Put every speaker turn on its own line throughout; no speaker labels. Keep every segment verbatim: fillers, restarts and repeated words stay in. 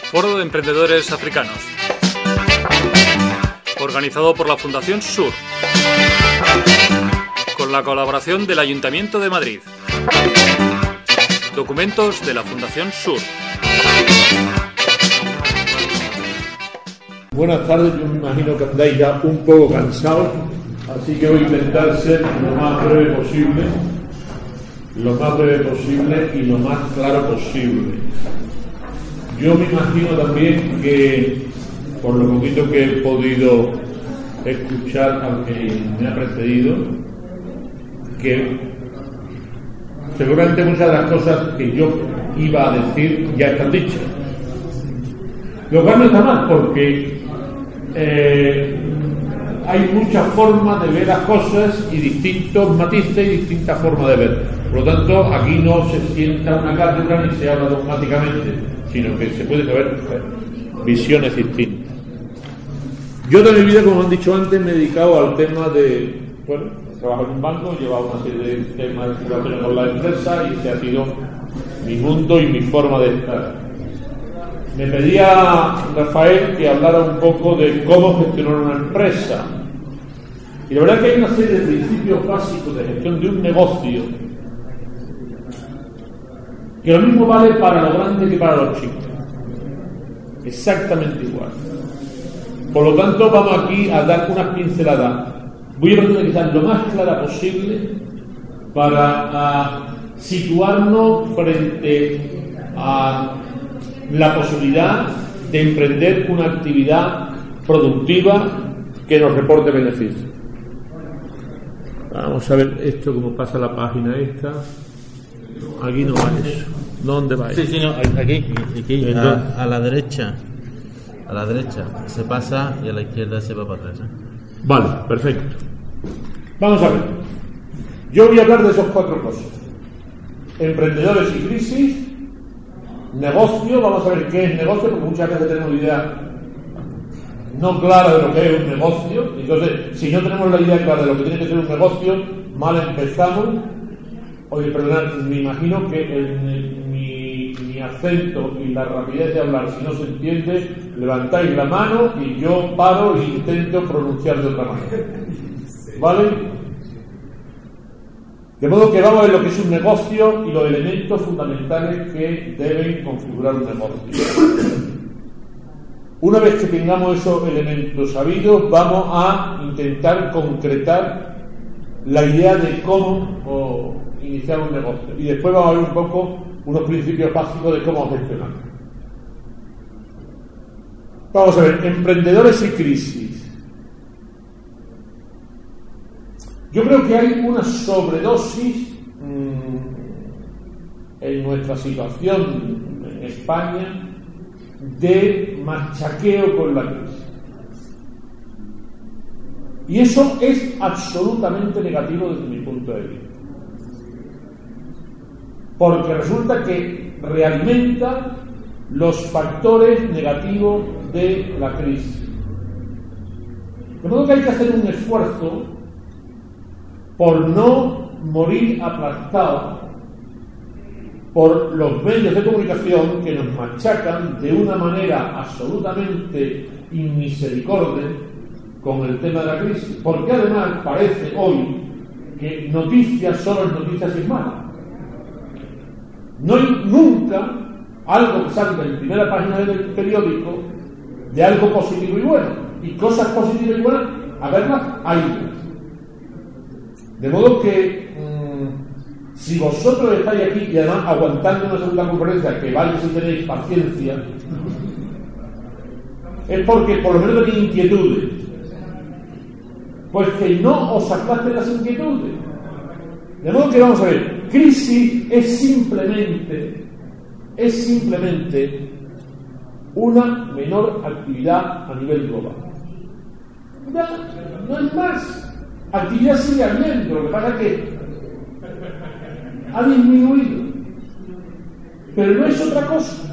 Foro de Emprendedores Africanos, organizado por la Fundación Sur, con la colaboración del Ayuntamiento de Madrid. Documentos de la Fundación Sur.
Buenas tardes, yo me imagino que andáis ya un poco cansados, así que voy a intentar ser lo más breve posible, lo más breve posible y lo más claro posible. Yo me imagino también que, por lo poquito que he podido escuchar al que me ha precedido, que seguramente muchas de las cosas que yo iba a decir ya están dichas. Lo cual no está mal, porque eh, hay muchas formas de ver las cosas y distintos matices y distintas formas de ver. Por lo tanto, aquí no se sienta una cátedra ni se habla dogmáticamente, sino que se pueden ver visiones distintas. Yo de mi vida, como han dicho antes, me he dedicado al tema de, bueno, trabajo en un banco, he llevado una serie de temas relacionados con la empresa y ese ha sido mi mundo y mi forma de estar. Me pedía Rafael que hablara un poco de cómo gestionar una empresa. Y la verdad es que hay una serie de principios básicos de gestión de un negocio que lo mismo vale para lo grande que para lo chico. Exactamente igual. Por lo tanto, vamos aquí a dar unas pinceladas. Voy a tratar de ser lo más clara posible para a, situarnos frente a la posibilidad de emprender una actividad productiva que nos reporte beneficios. Vamos a ver esto, cómo pasa la página esta. Aquí no va eso. ¿Dónde va eso?
Sí, sí, no, aquí, aquí a, a la derecha. A la derecha se pasa y a la izquierda se va para atrás, ¿eh?
Vale, perfecto. Vamos a ver. Yo voy a hablar de esos cuatro cosas: emprendedores y crisis, negocio. Vamos a ver qué es negocio, porque muchas veces tenemos idea no clara de lo que es un negocio. Entonces, si no tenemos la idea clara de lo que tiene que ser un negocio, mal empezamos. Oye, perdonad, me imagino que el, mi, mi acento y la rapidez de hablar, si no se entiende, levantáis la mano y yo paro e intento pronunciar de otra manera. ¿Vale? De modo que vamos a ver lo que es un negocio y los elementos fundamentales que deben configurar un negocio. Una vez que tengamos esos elementos sabidos, vamos a intentar concretar la idea de cómo o, iniciar un negocio. Y después vamos a ver un poco unos principios básicos de cómo gestionar. Vamos a ver, emprendedores y crisis. Yo creo que hay una sobredosis mmm, en nuestra situación en España de machaqueo con la crisis. Y eso es absolutamente negativo desde mi punto de vista. Porque resulta que realimenta los factores negativos de la crisis. De modo que hay que hacer un esfuerzo por no morir aplastado por los medios de comunicación que nos machacan de una manera absolutamente inmisericordia con el tema de la crisis. Porque además parece hoy que noticias solo es noticias y es mala. No hay nunca algo que salga en primera página del periódico de algo positivo y bueno. Y cosas positivas y buenas, a verlas, hay. De modo que mmm, si vosotros estáis aquí y además aguantando una segunda conferencia, que vale si tenéis paciencia, es porque por lo menos tenéis inquietudes. Pues que no os aplasten las inquietudes. De modo que vamos a ver, crisis es simplemente, es simplemente una menor actividad a nivel global. No, no es más. Actividad sigue habiendo, lo que pasa es que ha disminuido. Pero no es otra cosa.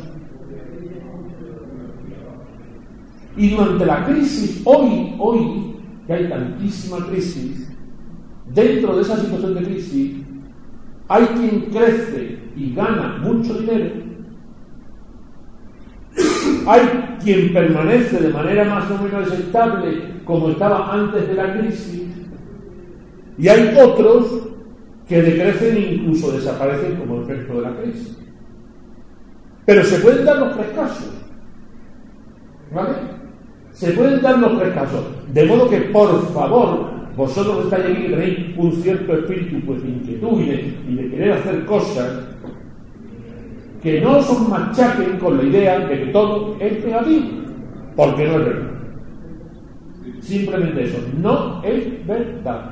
Y durante la crisis, hoy, hoy, que hay tantísima crisis, dentro de esa situación de crisis, hay quien crece y gana mucho dinero hay quien permanece de manera más o menos estable como estaba antes de la crisis, y hay otros que decrecen e incluso desaparecen como efecto de la crisis. Pero se pueden dar los tres casos, ¿vale? Se pueden dar los tres casos, de modo que, por favor, vosotros estáis aquí, tenéis un cierto espíritu pues, de inquietud y de, y de querer hacer cosas, que no os machaquen con la idea de que todo es negativo, porque no es verdad. Simplemente eso, no es verdad.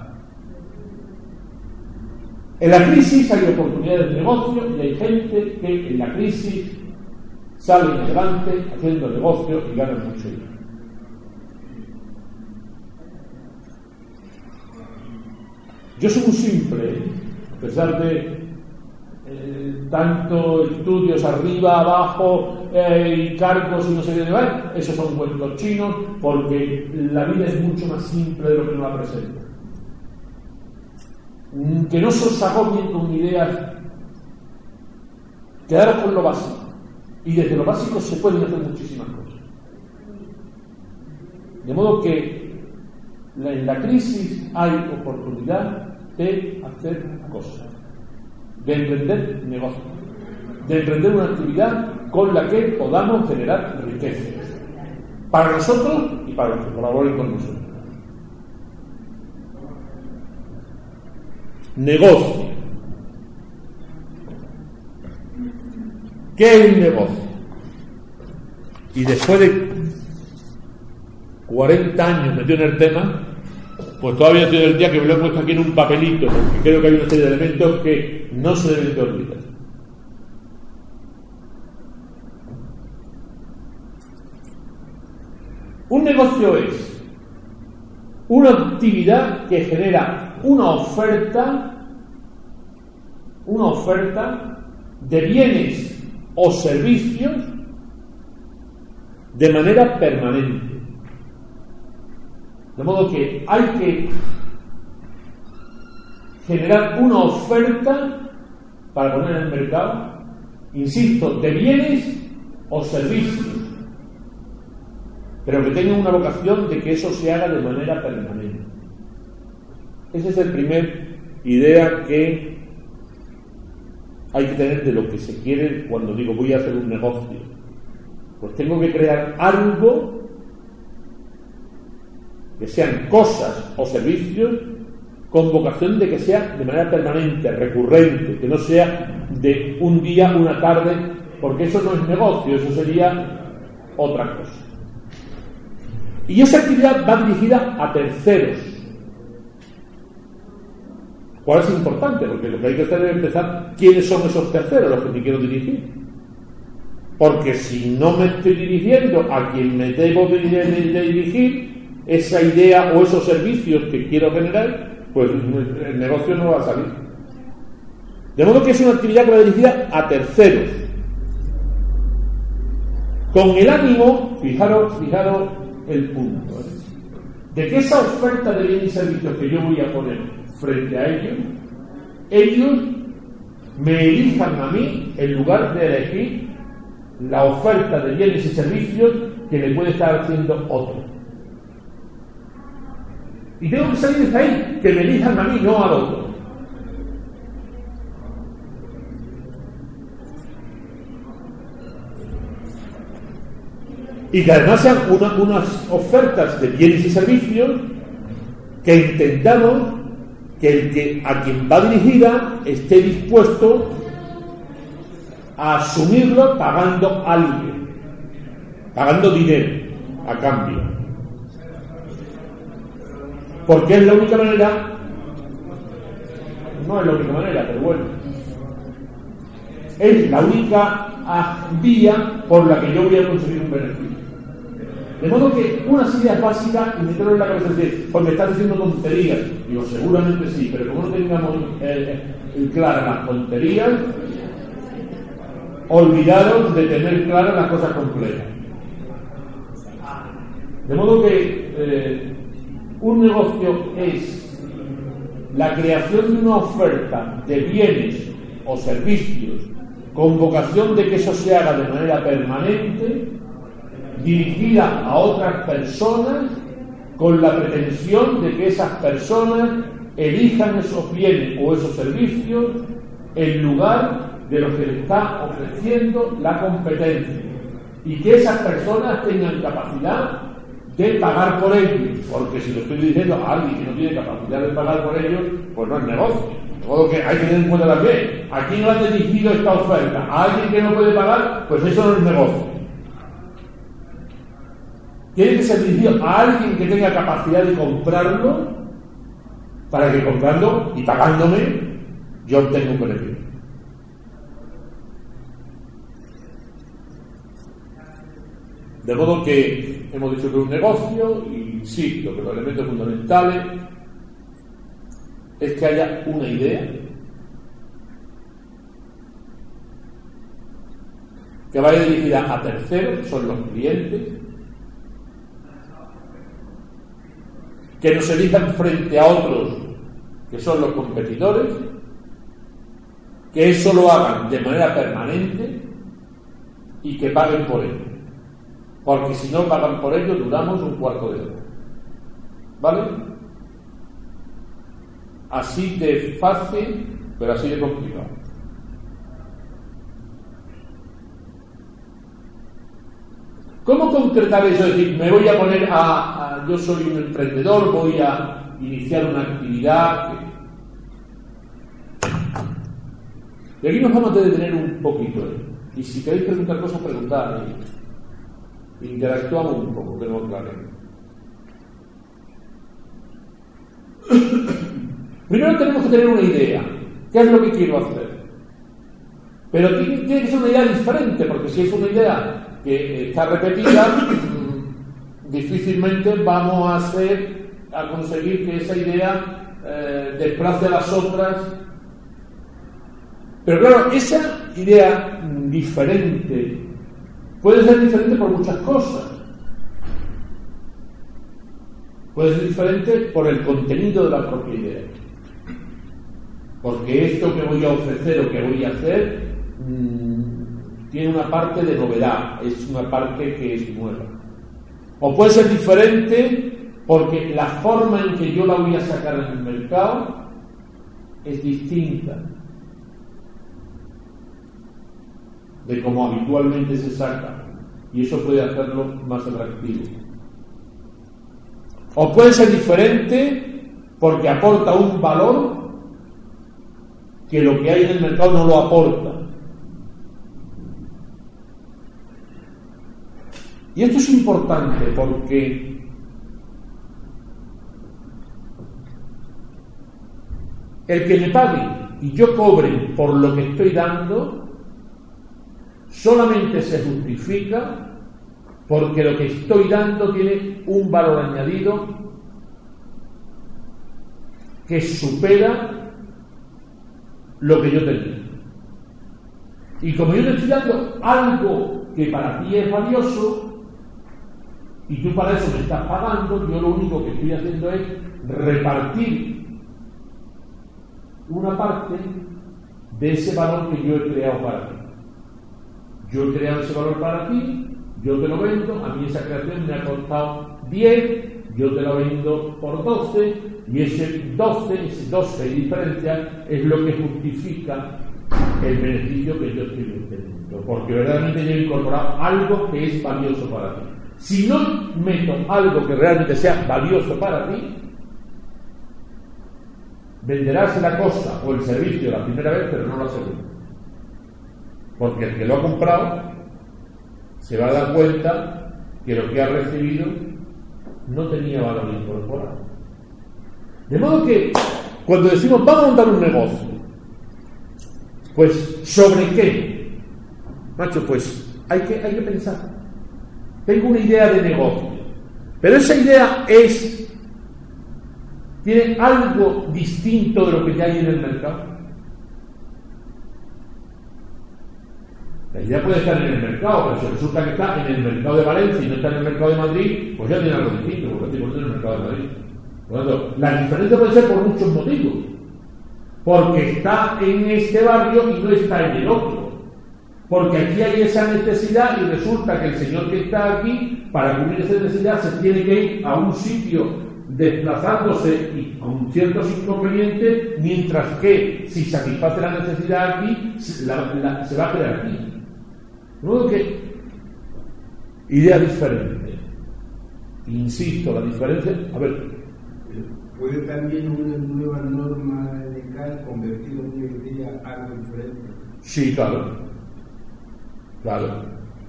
En la crisis hay oportunidades de negocio y hay gente que en la crisis sale adelante haciendo negocio y gana mucho dinero. Yo soy muy simple, a pesar de eh, tanto estudios arriba, abajo, eh, y cargos y no sé qué demás. Esos son cuentos chinos, porque la vida es mucho más simple de lo que nos la presenta. Que no se os agobien con ideas, quedaros con lo básico, y desde lo básico se pueden hacer muchísimas cosas. De modo que en la crisis hay oportunidad de hacer cosas, de emprender negocios, de emprender una actividad con la que podamos generar riqueza para nosotros y para los que colaboren con nosotros. Negocio. ¿Qué es un negocio? Y después de cuarenta años metido en el tema, pues todavía estoy el día que me lo he puesto aquí en un papelito, porque creo que hay una serie de elementos que no se deben de olvidar. Un negocio es una actividad que genera una oferta, una oferta de bienes o servicios de manera permanente. De modo que hay que generar una oferta para poner en el mercado, insisto, de bienes o servicios, pero que tengan una vocación de que eso se haga de manera permanente. Esa es la primera idea que hay que tener de lo que se quiere cuando digo voy a hacer un negocio. Pues tengo que crear algo que sean cosas o servicios con vocación de que sea de manera permanente, recurrente, que no sea de un día, una tarde, porque eso no es negocio, eso sería otra cosa. Y esa actividad va dirigida a terceros. ¿Cuál es importante? Porque lo que hay que hacer es empezar quiénes son esos terceros los que me quiero dirigir. Porque si no me estoy dirigiendo a quien me debo de, de, de dirigir, esa idea o esos servicios que quiero generar, pues el negocio no va a salir. De modo que es una actividad que va dirigida a terceros. Con el ánimo, fijaros, fijaros el punto, ¿eh? de que esa oferta de bienes y servicios que yo voy a poner frente a ellos, ellos me elijan a mí en lugar de elegir la oferta de bienes y servicios que le puede estar haciendo otro. Y tengo que salir de ahí, que me elijan a mí, no al otro. Y que además sean una, unas ofertas de bienes y servicios que intentamos que el que a quien va dirigida esté dispuesto a asumirlo pagando algo, pagando dinero a cambio. Porque es la única manera, no es la única manera, pero bueno, es la única vía por la que yo voy a conseguir un beneficio. De modo que unas ideas básicas y meterlo en la cabeza es decir, pues me estás diciendo tonterías. Digo, seguramente sí, pero como no tengamos eh, eh, claras las tonterías, olvidaros de tener claras las cosas completas. De modo que eh, un negocio es la creación de una oferta de bienes o servicios con vocación de que eso se haga de manera permanente dirigida a otras personas con la pretensión de que esas personas elijan esos bienes o esos servicios en lugar de lo que le está ofreciendo la competencia, y que esas personas tengan capacidad de pagar por ellos, porque si lo estoy diciendo a alguien que no tiene capacidad de pagar por ellos, pues no es negocio. De modo que hay que tener en cuenta también, ¿a quién ha dirigido esta oferta? ¿A alguien que no puede pagar? Pues eso no es negocio. Tiene que ser dirigido a alguien que tenga capacidad de comprarlo, para que comprando y pagándome yo obtenga un beneficio. De modo que hemos dicho que es un negocio, y sí, lo que los elementos fundamentales es que haya una idea que vaya dirigida a terceros, que son los clientes, que nos elijan frente a otros, que son los competidores, que eso lo hagan de manera permanente y que paguen por ello. Porque si no pagan por ello, duramos un cuarto de hora. ¿Vale? Así de fácil, pero así de complicado. ¿Cómo concretar eso? Es decir, me voy a poner a, a... Yo soy un emprendedor, voy a iniciar una actividad... Que... Y aquí nos vamos a detener un poquito. ¿eh? Y si queréis preguntar cosas, preguntad. ¿eh? Interactuamos un poco, que no os claro. Primero tenemos que tener una idea. ¿Qué es lo que quiero hacer? Pero tiene, tiene que ser una idea diferente, porque si es una idea que está repetida, difícilmente vamos a hacer, a conseguir que esa idea eh, desplace a las otras. Pero claro, esa idea diferente puede ser diferente por muchas cosas. Puede ser diferente por el contenido de la propia idea. Porque esto que voy a ofrecer o que voy a hacer mmm, tiene una parte de novedad, es una parte que es nueva. O puede ser diferente porque la forma en que yo la voy a sacar en el mercado es distinta de como habitualmente se saca, y eso puede hacerlo más atractivo. O puede ser diferente porque aporta un valor que lo que hay en el mercado no lo aporta. Y esto es importante porque el que me pague y yo cobre por lo que estoy dando solamente se justifica porque lo que estoy dando tiene un valor añadido que supera lo que yo tenía. Y como yo te estoy dando algo que para ti es valioso y tú para eso me estás pagando, yo lo único que estoy haciendo es repartir una parte de ese valor que yo he creado para ti. Yo he creado ese valor para ti, yo te lo vendo, a mí esa creación me ha costado diez, yo te lo vendo por doce, y ese doce, ese doce de diferencia es lo que justifica el beneficio que yo estoy obteniendo, porque verdaderamente yo he incorporado algo que es valioso para ti. Si no meto algo que realmente sea valioso para ti, venderás la cosa o el servicio la primera vez, pero no la segunda. Porque el que lo ha comprado se va a dar cuenta que lo que ha recibido no tenía valor incorporado. De modo que cuando decimos vamos a montar un negocio, pues ¿sobre qué? Macho, pues hay que, hay que pensar. Tengo una idea de negocio, pero esa idea es tiene algo distinto de lo que ya hay en el mercado. La idea puede estar en el mercado, pero si resulta que está en el mercado de Valencia y no está en el mercado de Madrid, pues ya tiene algo distinto, porque estoy poniendo en el mercado de Madrid. Por lo tanto, la diferencia puede ser por muchos motivos. Porque está en este barrio y no está en el otro. Porque aquí hay esa necesidad y resulta que el señor que está aquí, para cubrir esa necesidad, se tiene que ir a un sitio desplazándose y con ciertos inconvenientes, mientras que si satisface la necesidad aquí, la, la, se va a crear aquí. De modo que, idea diferente. Insisto, la diferencia... A ver...
¿Puede también una nueva norma legal convertir hoy en día algo diferente?
Sí, claro. Claro.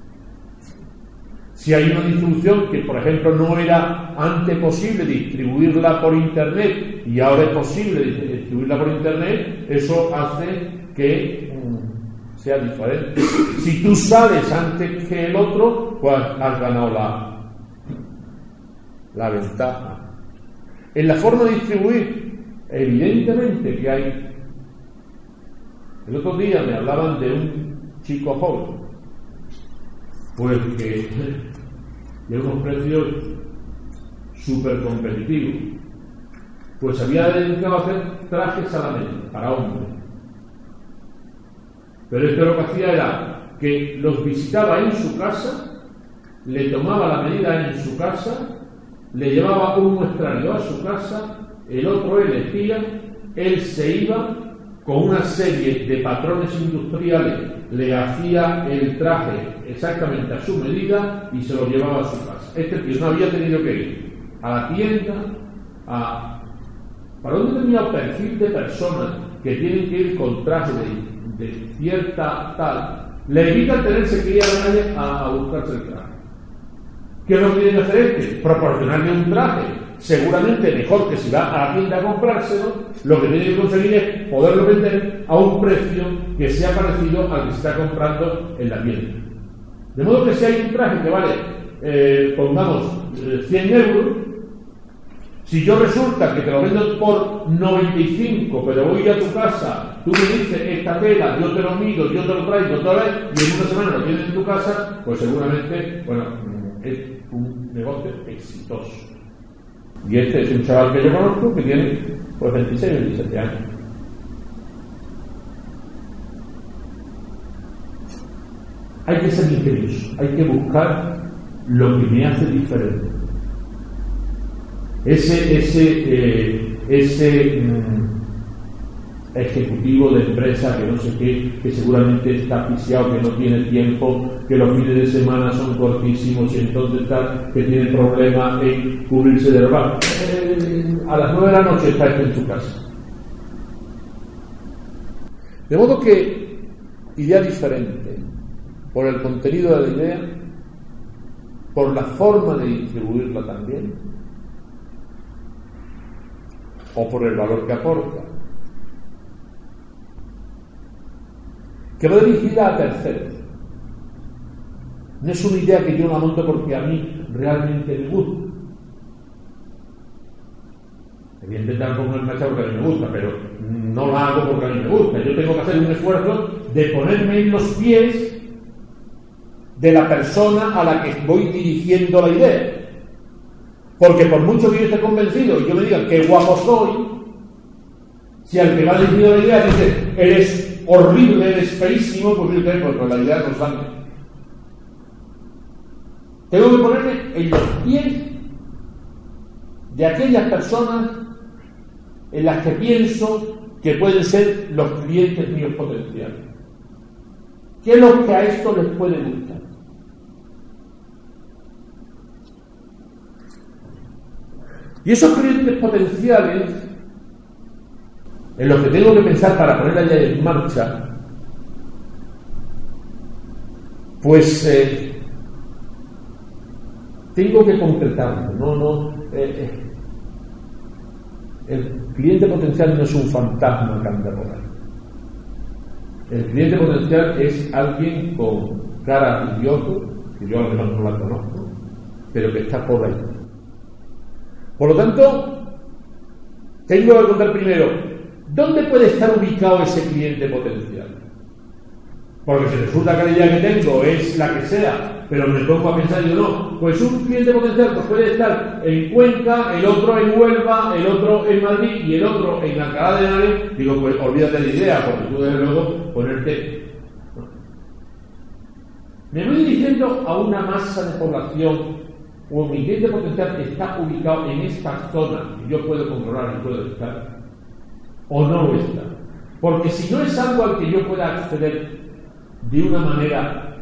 Si hay una distribución que, por ejemplo, no era antes posible distribuirla por Internet y ahora es posible distribuirla por Internet, eso hace que mm, sea diferente. Si tú sales antes que el otro, pues has ganado la, la ventaja. En la forma de distribuir, evidentemente que hay... El otro día me hablaban de un chico joven, pues que de unos precios súper competitivos, pues había dedicado a hacer trajes a la medida para hombres, pero esto lo que hacía era que los visitaba en su casa, le tomaba la medida en su casa, le llevaba un muestrario a su casa, el otro elegía, él se iba con una serie de patrones industriales, le hacía el traje exactamente a su medida y se lo llevaba a su casa. Este tío no había tenido que ir a la tienda, a... para un determinado perfil de personas que tienen que ir con traje de, de cierta tal, le evitan tenerse que ir a la calle a, a buscarse el traje. ¿Qué es lo que tiene que hacer este? Proporcionarle un traje, seguramente mejor que si va a la tienda a comprárselo. Lo que tiene que conseguir es poderlo vender a un precio que sea parecido al que se está comprando en la tienda. De modo que si hay un traje que vale, eh, pongamos, eh, cien euros, si yo resulta que te lo vendo por noventa y cinco, pero voy a tu casa, tú me dices esta tela, yo te lo mido, yo te lo traigo toda vez, y en una semana lo tienes en tu casa, pues seguramente, bueno, es un negocio exitoso. Y este es un chaval que yo conozco que tiene pues veintiséis o veintisiete años. Hay que ser ingenioso, hay que buscar lo que me hace diferente. Ese, ese, eh, ese mm, ejecutivo de empresa que no sé qué, que seguramente está asfixiado, que no tiene tiempo, que los fines de semana son cortísimos y entonces está, que tiene problema en cubrirse del bar. Eh, a las nueve de la noche está en su casa. De modo que idea diferente, por el contenido de la idea, por la forma de distribuirla también, o por el valor que aporta, que va dirigida a terceros. No es una idea que yo la monto porque a mí realmente me gusta. Voy a intentar poner una cosa porque a mí me gusta, pero no la hago porque a mí me gusta. Yo tengo que hacer un esfuerzo de ponerme en los pies de la persona a la que voy dirigiendo la idea. Porque por mucho que yo esté convencido y yo me diga qué guapo soy, si al que va dirigido la idea dice eres horrible, eres feísimo, pues yo tengo, pues la idea no sale. Tengo que ponerme en los pies de aquellas personas en las que pienso que pueden ser los clientes míos potenciales. ¿Qué es lo que a esto les puede gustar? Y esos clientes potenciales, en los que tengo que pensar para ponerla ya en marcha, pues eh, tengo que concretarlo. No, no, eh, eh, el cliente potencial no es un fantasma que anda por ahí. El cliente potencial es alguien con cara y ojo, que yo a lo mejor no la conozco, pero que está por ahí. Por lo tanto, tengo que contar primero, ¿dónde puede estar ubicado ese cliente potencial? Porque si resulta que la idea que tengo es la que sea, pero me pongo a pensar yo no, pues un cliente potencial pues puede estar en Cuenca, el otro en Huelva, el otro en Madrid y el otro en Alcalá de Henares. Digo, pues olvídate de idea, porque tú debes luego ponerte... Me voy dirigiendo a una masa de población o mi cliente potencial está ubicado en esta zona que yo puedo controlar y puedo estar, o no lo está. Porque si no es algo al que yo pueda acceder de una manera,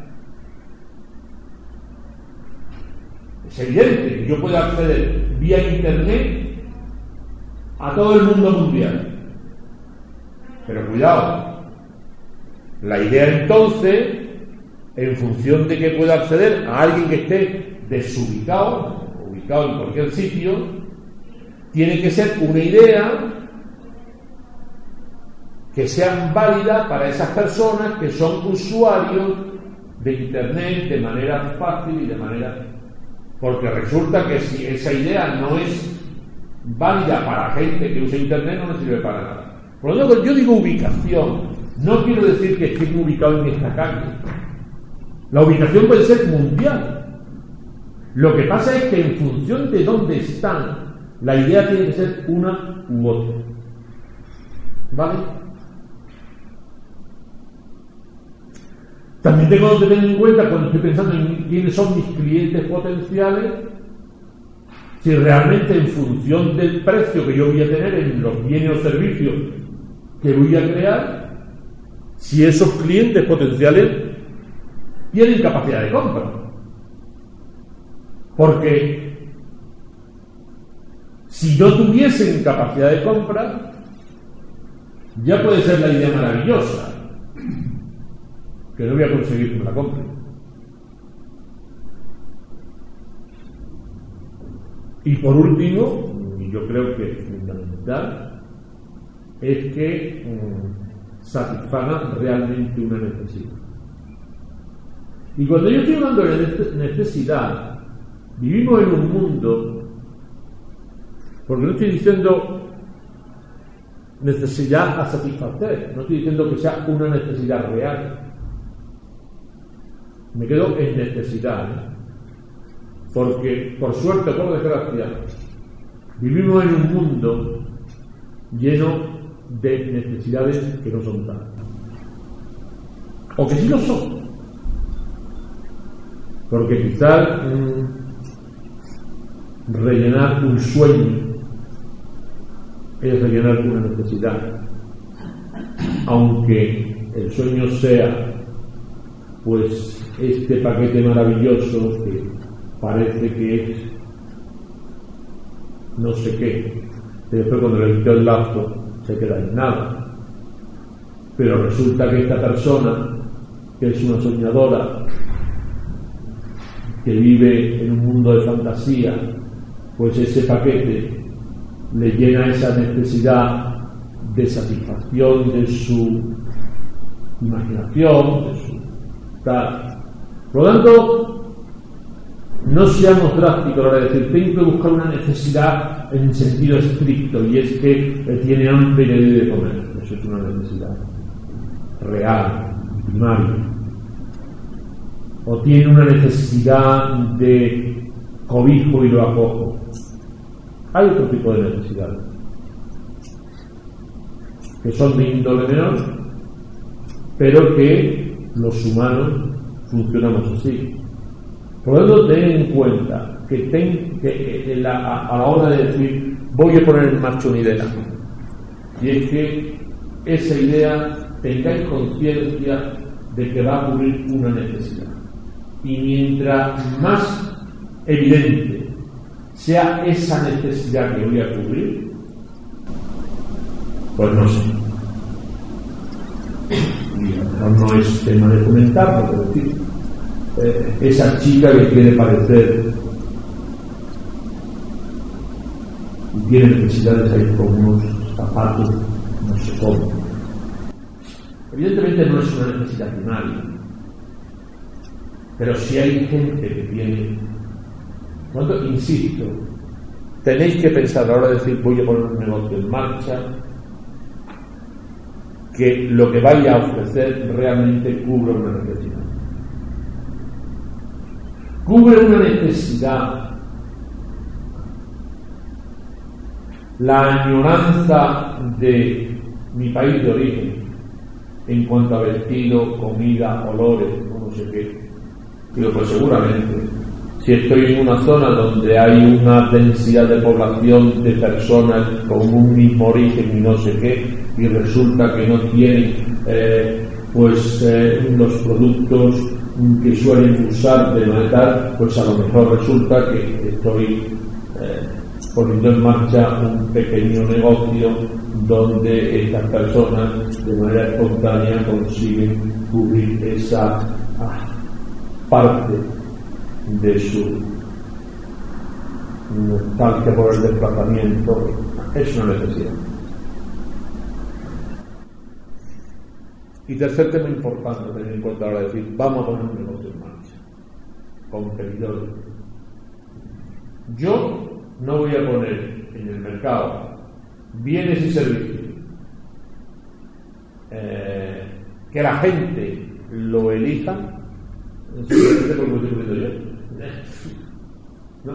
es evidente que yo puedo acceder vía internet a todo el mundo mundial. Pero cuidado, la idea entonces, en función de que pueda acceder a alguien que esté desubicado, ubicado en cualquier sitio, tiene que ser una idea que sea válida para esas personas que son usuarios de internet de manera fácil y de manera... Porque resulta que si esa idea no es válida para gente que usa internet, no le sirve para nada. Por lo tanto, yo digo ubicación, no quiero decir que estén ubicados en esta calle. La ubicación puede ser mundial. Lo que pasa es que en función de dónde están, la idea tiene que ser una u otra. ¿Vale? También tengo que tener en cuenta, cuando estoy pensando en quiénes son mis clientes potenciales, si realmente en función del precio que yo voy a tener en los bienes o servicios que voy a crear, si esos clientes potenciales tienen capacidad de compra. Porque si no tuviesen capacidad de compra, ya puede ser la idea maravillosa, que no voy a conseguir que me la compre. Y por último, y yo creo que es fundamental, es que um, satisfaga realmente una necesidad. Y cuando yo estoy hablando de necesidad, vivimos en un mundo, porque no estoy diciendo necesidad a satisfacer, no estoy diciendo que sea una necesidad real. Me quedo en necesidad, ¿eh? Porque por suerte o por desgracia vivimos en un mundo lleno de necesidades que no son tal, o que sí lo son, porque quizás mmm, rellenar un sueño es rellenar una necesidad, aunque el sueño sea pues este paquete maravilloso que parece que es no sé qué, y después cuando le quito el lazo se queda en nada. Pero resulta que esta persona, que es una soñadora, que vive en un mundo de fantasía, pues ese paquete le llena esa necesidad de satisfacción de su imaginación, de su tal. Por lo tanto, no seamos drásticos a la hora de decir tengo que buscar una necesidad en sentido estricto, y es que tiene hambre y le debe de comer. Eso es una necesidad real, primaria. O tiene una necesidad de cobijo y lo acojo. Hay otro tipo de necesidades que son de índole menor, pero que los humanos funcionamos así. Por lo tanto, ten en cuenta que, ten, que, que la, a, a la hora de decir voy a poner en marcha una idea, y es que esa idea tengáis conciencia de que va a cubrir una necesidad, y mientras más evidente sea esa necesidad que voy a cubrir, pues no sé, y a lo mejor no es tema de comentar, pero decir eh, esa chica que quiere parecer y tiene necesidades ahí con unos zapatos no sé cómo, evidentemente no es una necesidad primaria, pero si hay gente que tiene. Cuando insisto, tenéis que pensar a la hora de decir voy a poner un negocio en marcha, que lo que vaya a ofrecer realmente cubre una necesidad. Cubre una necesidad. La añoranza de mi país de origen en cuanto a vestido, comida, olores, no sé qué, Digo, pues seguramente. Si estoy en una zona donde hay una densidad de población de personas con un mismo origen y no sé qué, y resulta que no tienen eh, pues eh, los productos que suelen usar de manera tal, pues a lo mejor resulta que estoy eh, poniendo en marcha un pequeño negocio donde estas personas de manera espontánea consiguen cubrir esa ah, parte de su nostalgia por el desplazamiento. Es una necesidad. Y tercer tema importante a tener en cuenta ahora, es decir, vamos a poner un negocio en marcha con competidores. Yo no voy a poner en el mercado bienes y servicios eh, que la gente lo elija simplemente porque lo estoy poniendo yo. No.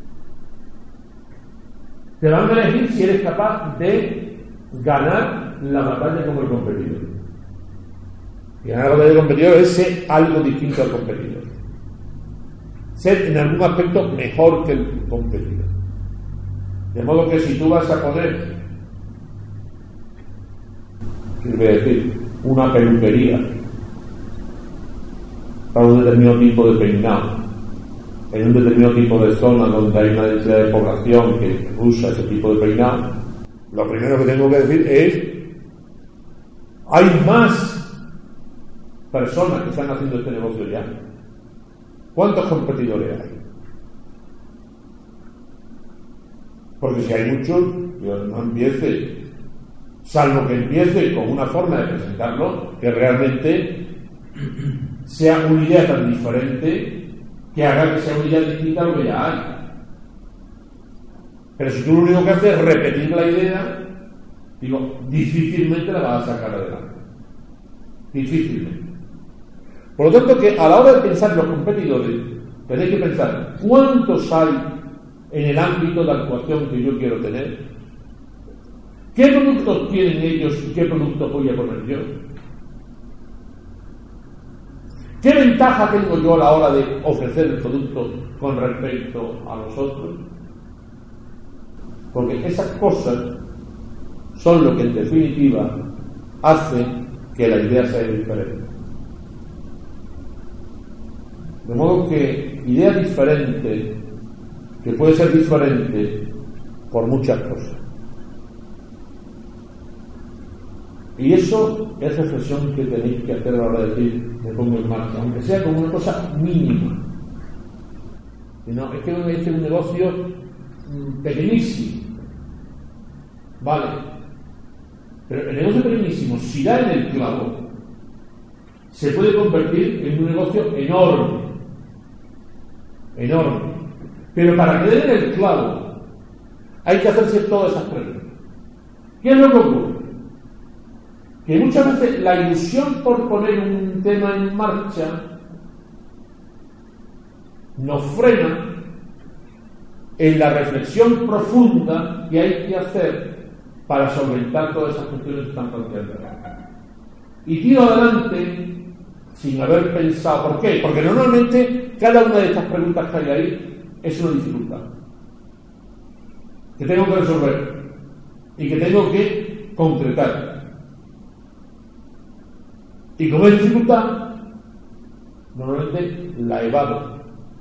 Te van a elegir si eres capaz de ganar la batalla como el competidor. Y ganar la batalla del competidor es ser algo distinto al competidor. Ser en algún aspecto mejor que el competidor. De modo que si tú vas a poner, quiero decir, una peluquería para un determinado tipo de peinado, en un determinado tipo de zona donde hay una densidad de población que usa ese tipo de peinado, lo primero que tengo que decir es: hay más personas que están haciendo este negocio ya. ¿Cuántos competidores hay? Porque si hay muchos, yo no empiece, salvo que empiece con una forma de presentarlo que realmente sea una idea tan diferente que haga que sea una idea distinta a lo que ya hay. Pero si tú lo único que haces es repetir la idea, digo, difícilmente la vas a sacar adelante. Difícilmente. Por lo tanto, que a la hora de pensar los competidores, tenéis que pensar cuántos hay en el ámbito de actuación que yo quiero tener, qué productos tienen ellos y qué productos voy a poner yo, qué ventaja tengo yo a la hora de ofrecer el producto con respecto a los otros, porque esas cosas son lo que en definitiva hace que la idea sea diferente. De modo que idea diferente, que puede ser diferente por muchas cosas. Y eso es reflexión que tenéis que hacer a la hora de decir, me pongo en marcha, aunque sea como una cosa mínima. Y no, es que es un negocio pequeñísimo. Vale. Pero el negocio pequeñísimo, si da en el clavo, se puede convertir en un negocio enorme. Enorme. Pero para que den en el clavo, hay que hacerse todas esas preguntas. ¿Qué es lo que ocurre? Que muchas veces la ilusión por poner un tema en marcha nos frena en la reflexión profunda que hay que hacer para solventar todas esas cuestiones que están planteando. Y tiro adelante sin haber pensado. ¿Por qué? Porque normalmente cada una de estas preguntas que hay ahí es una dificultad que tengo que resolver y que tengo que concretar. Y como es dificultad, normalmente la evado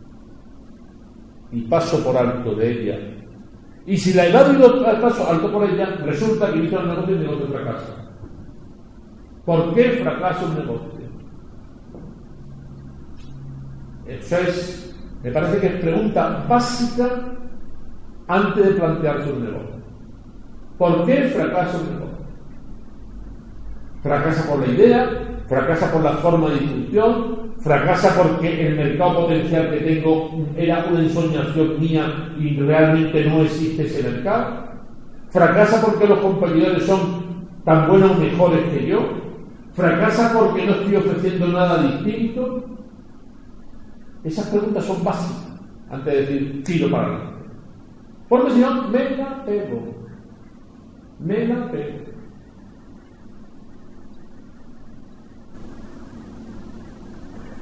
y paso por alto de ella. Y si la evado y paso alto por ella, resulta que inicio un negocio y el negocio fracasa. ¿Por qué fracasa un negocio? Eso es, me parece que es pregunta básica antes de plantearse un negocio. ¿Por qué fracasa un negocio? Fracasa por la idea, fracasa por la forma de distribución, fracasa porque el mercado potencial que tengo era una ensoñación mía y realmente no existe ese mercado, fracasa porque los competidores son tan buenos o mejores que yo, fracasa porque no estoy ofreciendo nada distinto. Esas preguntas son básicas antes de decir tiro para adelante, porque si no me la pego me la pego.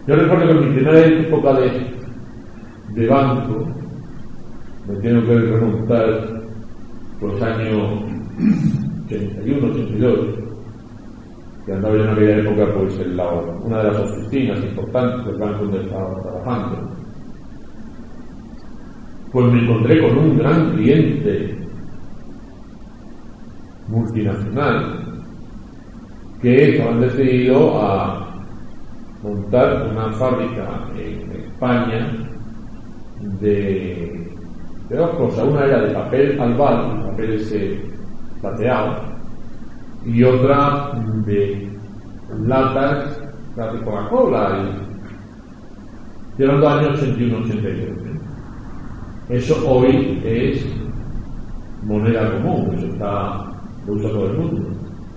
Yo recuerdo que en mi primera época de, de banco, me tengo que remontar por los años ochenta y uno, ochenta y dos, que andaba yo en aquella época pues en la, una de las oficinas importantes del banco donde estaba trabajando. Pues me encontré con un gran cliente multinacional que estaban decididos a montar una fábrica en España de, de dos cosas. Una era de papel albal, papel ese plateado, y otra de latas de Coca-Cola. Llevan los años ochenta y uno, ochenta y dos. Eso hoy es moneda común, eso está, lo usa todo el mundo.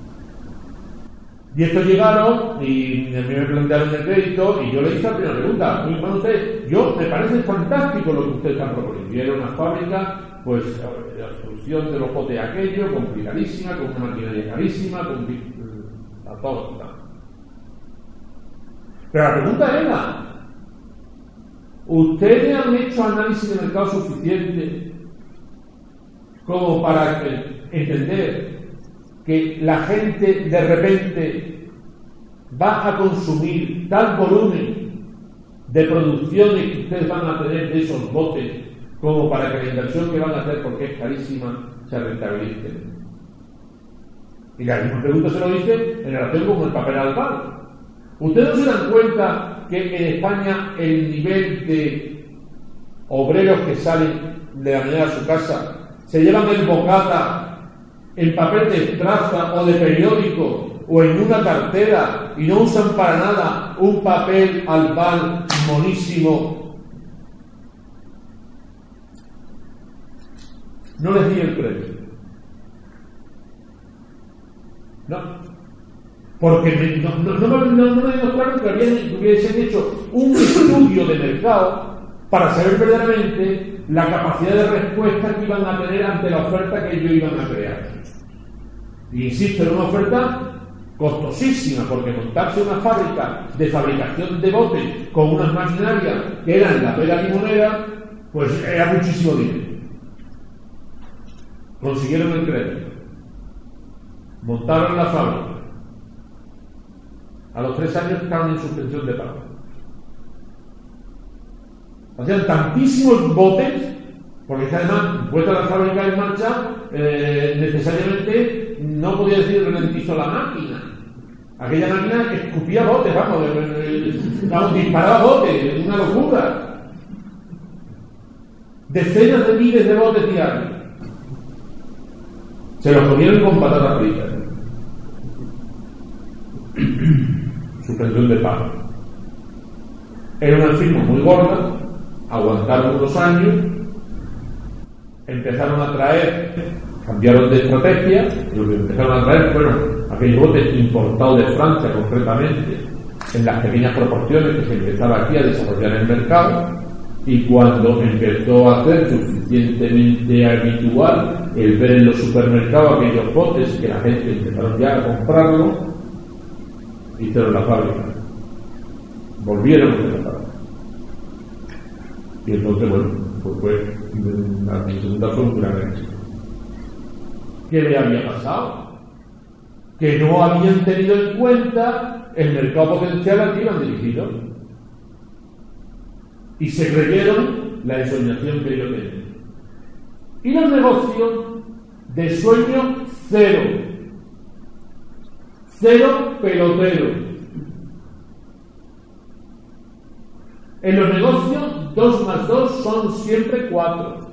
Y estos llegaron y a mí me plantearon el crédito y yo le hice la primera pregunta. Muy bueno, usted, yo me parece fantástico lo que ustedes están proponiendo. Y era una fábrica, pues la solución de los botes aquello, complicadísima, con una maquinaria carísima, con a todo. Pero la pregunta era, ¿ustedes han hecho análisis de mercado suficiente como para que, entender que la gente de repente va a consumir tal volumen de producciones que ustedes van a tener de esos botes como para que la inversión que van a hacer, porque es carísima, se rentabilice? Y la misma pregunta se lo hice en relación con el papel albal. ¿Ustedes no se dan cuenta que en España el nivel de obreros que salen de la mañana a su casa se llevan el bocata en papel de traza o de periódico o en una cartera y no usan para nada un papel albal monísimo? No les di el crédito. No. Porque me, no, no, no, no, no me dio claro que habían, hubiesen hecho un estudio de mercado para saber verdaderamente la capacidad de respuesta que iban a tener ante la oferta que ellos iban a crear. Y insisto, era una oferta costosísima, porque montarse una fábrica de fabricación de botes con unas maquinarias que eran la pera limonera, pues era muchísimo dinero. Consiguieron el crédito, montaron la fábrica. A los tres años estaban en suspensión de pago. Hacían tantísimos botes, porque además, puesta la fábrica en marcha, eh, necesariamente no podía decir ralentizó la máquina. Aquella máquina escupía botes, vamos, eh, vamos disparaba botes, una locura. Decenas de miles de botes diarios. Se los comieron con patatas fritas. Suspensión de pago. Era una firma muy gorda, aguantaron unos años, empezaron a traer, cambiaron de estrategia, y lo que empezaron a traer fueron aquellos botes importados de Francia, concretamente, en las pequeñas proporciones que se empezaba aquí a desarrollar el mercado, y cuando empezó a ser suficientemente habitual el ver en los supermercados aquellos botes que la gente empezaron ya a comprarlo, hicieron la fábrica, volvieron a hacer la fábrica. Y entonces, bueno, pues fue, la segunda fue un gran éxito. ¿Qué le había pasado? Que no habían tenido en cuenta el mercado potencial al que iban dirigidos. Y se creyeron la ensoñación que ellos tenían. Y los negocios de sueño cero. Cero pelotero. En los negocios, dos más dos son siempre cuatro.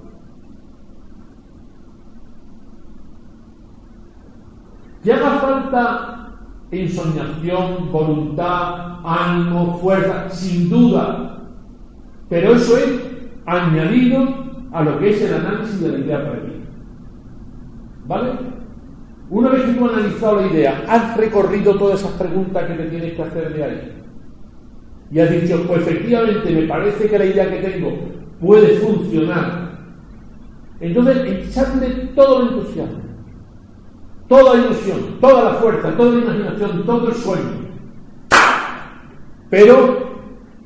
Que haga falta ensoñación, voluntad, ánimo, fuerza, sin duda. Pero eso es añadido a lo que es el análisis de la idea previa. ¿Vale? Una vez que tú has analizado la idea, has recorrido todas esas preguntas que te tienes que hacer de ahí. Y has dicho, pues efectivamente me parece que la idea que tengo puede funcionar. Entonces, echarle todo el entusiasmo, toda la ilusión, toda la fuerza, toda la imaginación, todo el sueño. Pero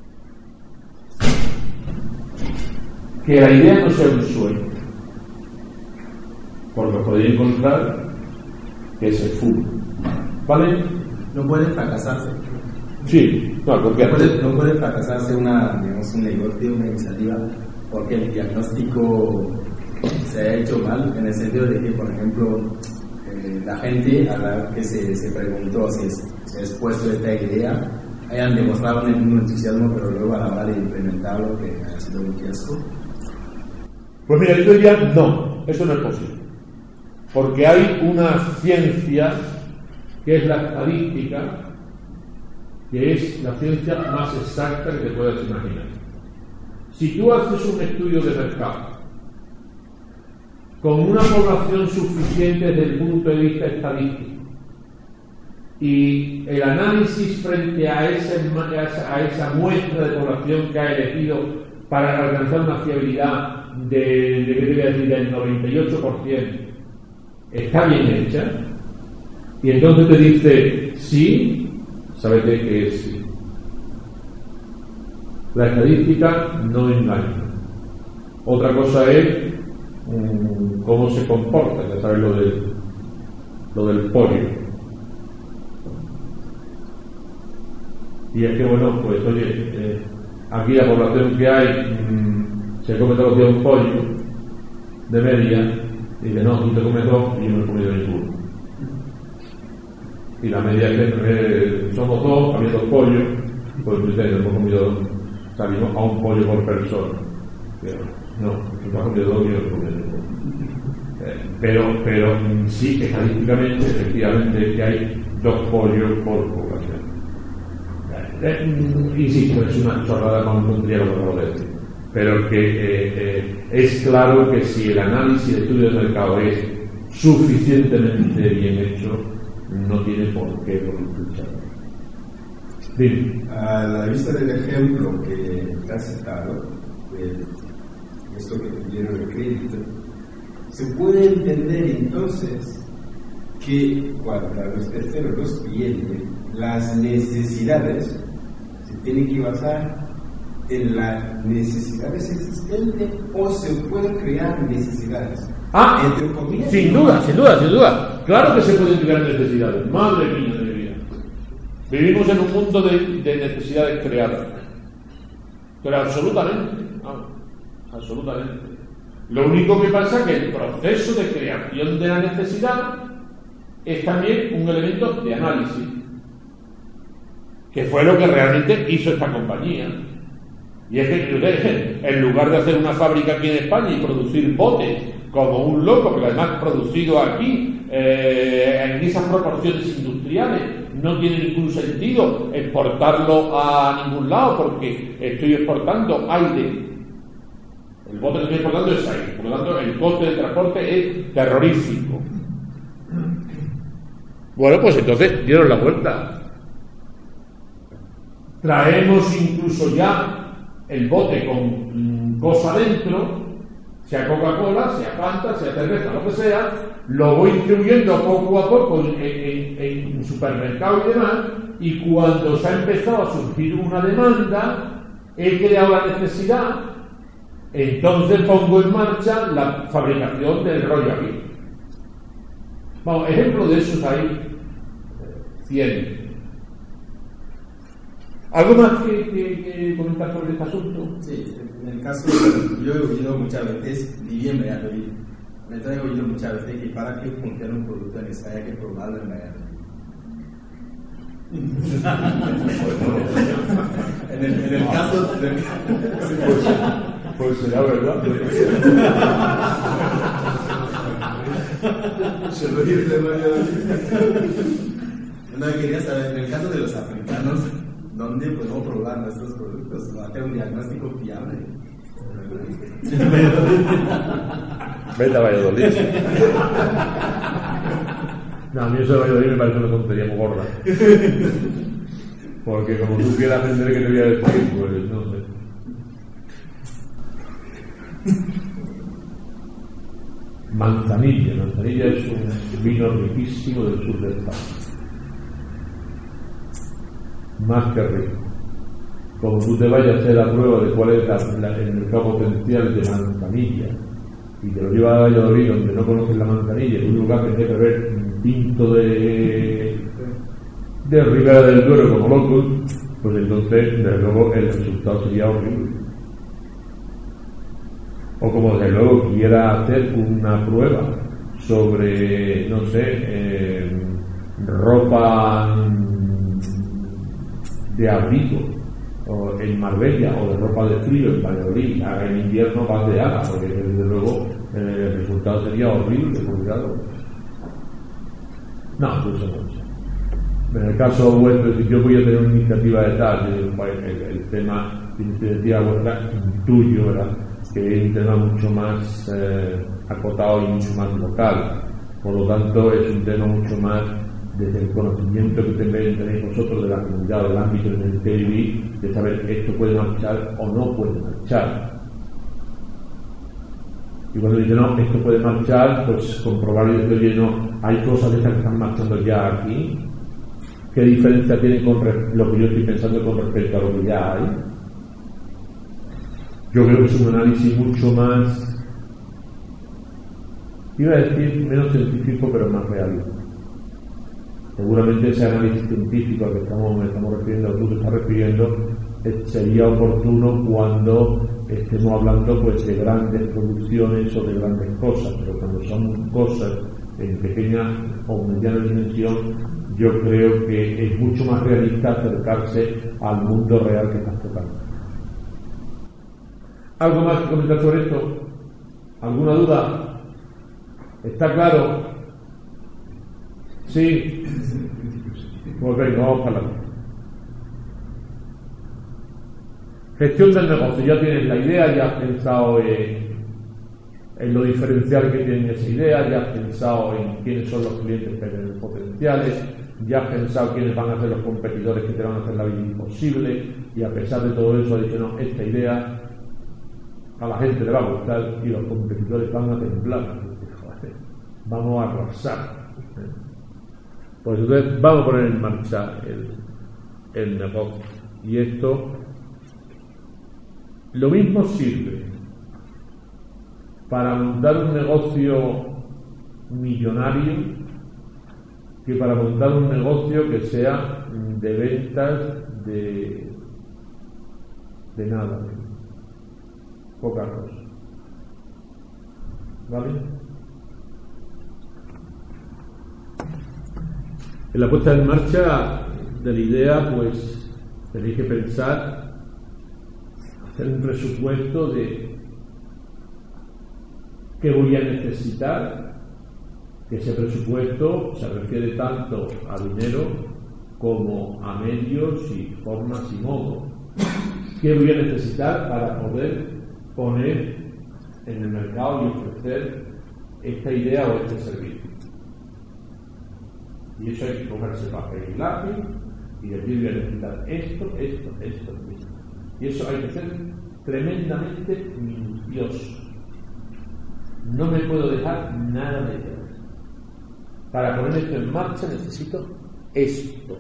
que la idea no sea un sueño, porque podéis encontrar que se fuma, ¿vale?
No puede fracasarse.
Sí, no, porque
no puede, no puede fracasarse una, digamos, un negocio, una iniciativa, porque el diagnóstico se ha hecho mal, en el sentido de que, por ejemplo, eh, la gente a la que se, se preguntó si es, se ha expuesto esta idea, hayan demostrado un entusiasmo, pero luego a la hora de implementarlo, que ha sido un fiasco.
Pues mira, yo diría no, eso no es posible, porque hay una ciencia que es la estadística, que es la ciencia más exacta que te puedas imaginar. Si tú haces un estudio de mercado con una población suficiente desde el punto de vista estadístico y el análisis frente a esa, a esa muestra de población que ha elegido para alcanzar una fiabilidad de, de, ¿qué te voy a decir?, del noventa y ocho por ciento está bien hecha, y entonces te dice sí, sabes que es sí. La estadística no engaña. Otra cosa es um, cómo se comporta, ya sabes lo del, lo del polio. Y es que, bueno, pues oye, eh, aquí la población que hay mmm, se come todos los días un pollo de media, y dice no, tú te comes dos y yo no he comido ninguno. Y la media es que eh, somos dos, había dos pollos, pues ustedes hemos comido, salimos a un pollo por persona. Pero, no, tú has comido dos y yo no he comido ninguno. Eh, pero, pero sí, estadísticamente, efectivamente, que hay dos pollos por población. Eh, insisto, es una chorrada, no tendría lo que acabo de decir. Pero que eh, eh, es claro que si el análisis de estudio de mercado es suficientemente bien hecho, no tiene por qué luchar. Dime.
A la vista del ejemplo que te has citado, de esto que tuvieron el crédito, se puede entender entonces que cuando los terceros, los clientes, las necesidades se tienen que basar en las necesidades existentes o se pueden crear necesidades.
Ah,
entre comillas,
sin duda, sin duda, sin duda. Claro que se pueden crear necesidades. Madre mía de mi vida. Vivimos en un mundo de, de necesidades creadas. Pero absolutamente, vamos, absolutamente. Lo único que pasa es que el proceso de creación de la necesidad es también un elemento de análisis, que fue lo que realmente hizo esta compañía. Y es que en lugar de hacer una fábrica aquí en España y producir botes como un loco, pero además producido aquí eh, en esas proporciones industriales, no tiene ningún sentido exportarlo a ningún lado, porque estoy exportando aire. El bote que estoy exportando es aire, por lo tanto el coste de transporte es terrorífico. Bueno, pues entonces dieron la vuelta. Traemos incluso ya el bote con cosa dentro, sea Coca-Cola, sea Fanta, sea cerveza, lo que sea, lo voy distribuyendo poco a poco en, en, en supermercados y demás, y cuando se ha empezado a surgir una demanda, he creado la necesidad, entonces pongo en marcha la fabricación del rollo aquí. Vamos, ejemplos de esos hay cien. ¿Algo más que, que, que comentar sobre este asunto?
Sí, en el caso, yo he oído muchas veces, y bien me han oído, me he oído muchas veces que para que funcione un producto en España hay que probarlo en Valladolid. en, el, en el caso de...
pues, pues será verdad.
Se lo dice de Valladolid.
No, quería saber, en el caso de los africanos, ¿dónde podemos probar nuestros productos? ¿O hacer un diagnóstico fiable?
Vete a Valladolid. No, a mí eso de Valladolid me parece una tontería muy gorda. Porque como tú quieras aprender, ¿qué te voy a decir? Pues no sé. Manzanilla. Manzanilla es un vino riquísimo del sur de España. Más que rico. como tú te vayas a hacer la prueba de cuál es la, la, el mercado potencial de manzanilla y te lo llevas a Valladolid donde no conoces la manzanilla, en un lugar que tiene que ver un tinto de, de Ribera del Duero como locos, pues entonces desde luego el resultado sería horrible. O como desde luego quiera hacer una prueba sobre, no sé, eh, ropa de abrigo o en Marbella, o de ropa de frío en Valladolid, haga en invierno vas de ala, porque desde luego eh, el resultado sería horrible, cuidado. No, pues eso no. En el caso vuestro, si yo voy a tener una iniciativa de tal, el, el, el tema de iniciativa vuestra, intuyo, ¿verdad?, que es un tema mucho más eh, acotado y mucho más local. Por lo tanto, es un tema mucho más desde el conocimiento que tenéis, tenéis vosotros de la comunidad, del ámbito en el que vivís, de saber esto puede marchar o no puede marchar. Y cuando dice no, esto puede marchar, pues comprobar y decir, oye, no, hay cosas de estas que están marchando ya aquí. ¿Qué diferencia tiene con lo que yo estoy pensando con respecto a lo que ya hay? Yo creo que es un análisis mucho más, iba a decir menos científico, pero más realista. Seguramente ese análisis científico al que estamos, me estamos refiriendo, tú te estás refiriendo, sería oportuno cuando estemos hablando pues de grandes producciones o de grandes cosas, pero cuando son cosas en pequeña o mediana dimensión, yo creo que es mucho más realista acercarse al mundo real que estás tocando. ¿Algo más que comentar sobre esto? ¿Alguna duda? ¿Está claro? ¿Sí? Pues venga, vamos para adelante. Gestión del negocio. Ya tienes la idea, ya has pensado en, en lo diferencial que tiene esa idea, ya has pensado en quiénes son los clientes potenciales, ya has pensado quiénes van a ser los competidores que te van a hacer la vida imposible, y a pesar de todo eso has dicho, no, esta idea a la gente le va a gustar y los competidores van a temblar. Vamos a arrasar. Pues entonces vamos a poner en marcha el, el negocio. Y esto, lo mismo sirve para montar un negocio millonario que para montar un negocio que sea de ventas de, de nada, poca cosa. ¿Vale? En la puesta en marcha de la idea, pues tenéis que pensar, hacer un presupuesto de qué voy a necesitar, que ese presupuesto se refiere tanto a dinero como a medios y formas y modos. ¿Qué voy a necesitar para poder poner en el mercado y ofrecer esta idea o este servicio? Y eso hay que cogerse papel y lápiz y decir, voy a necesitar esto, esto, esto, esto. Y eso hay que ser tremendamente minucioso. No me puedo dejar nada de ello. Para poner esto en marcha necesito esto.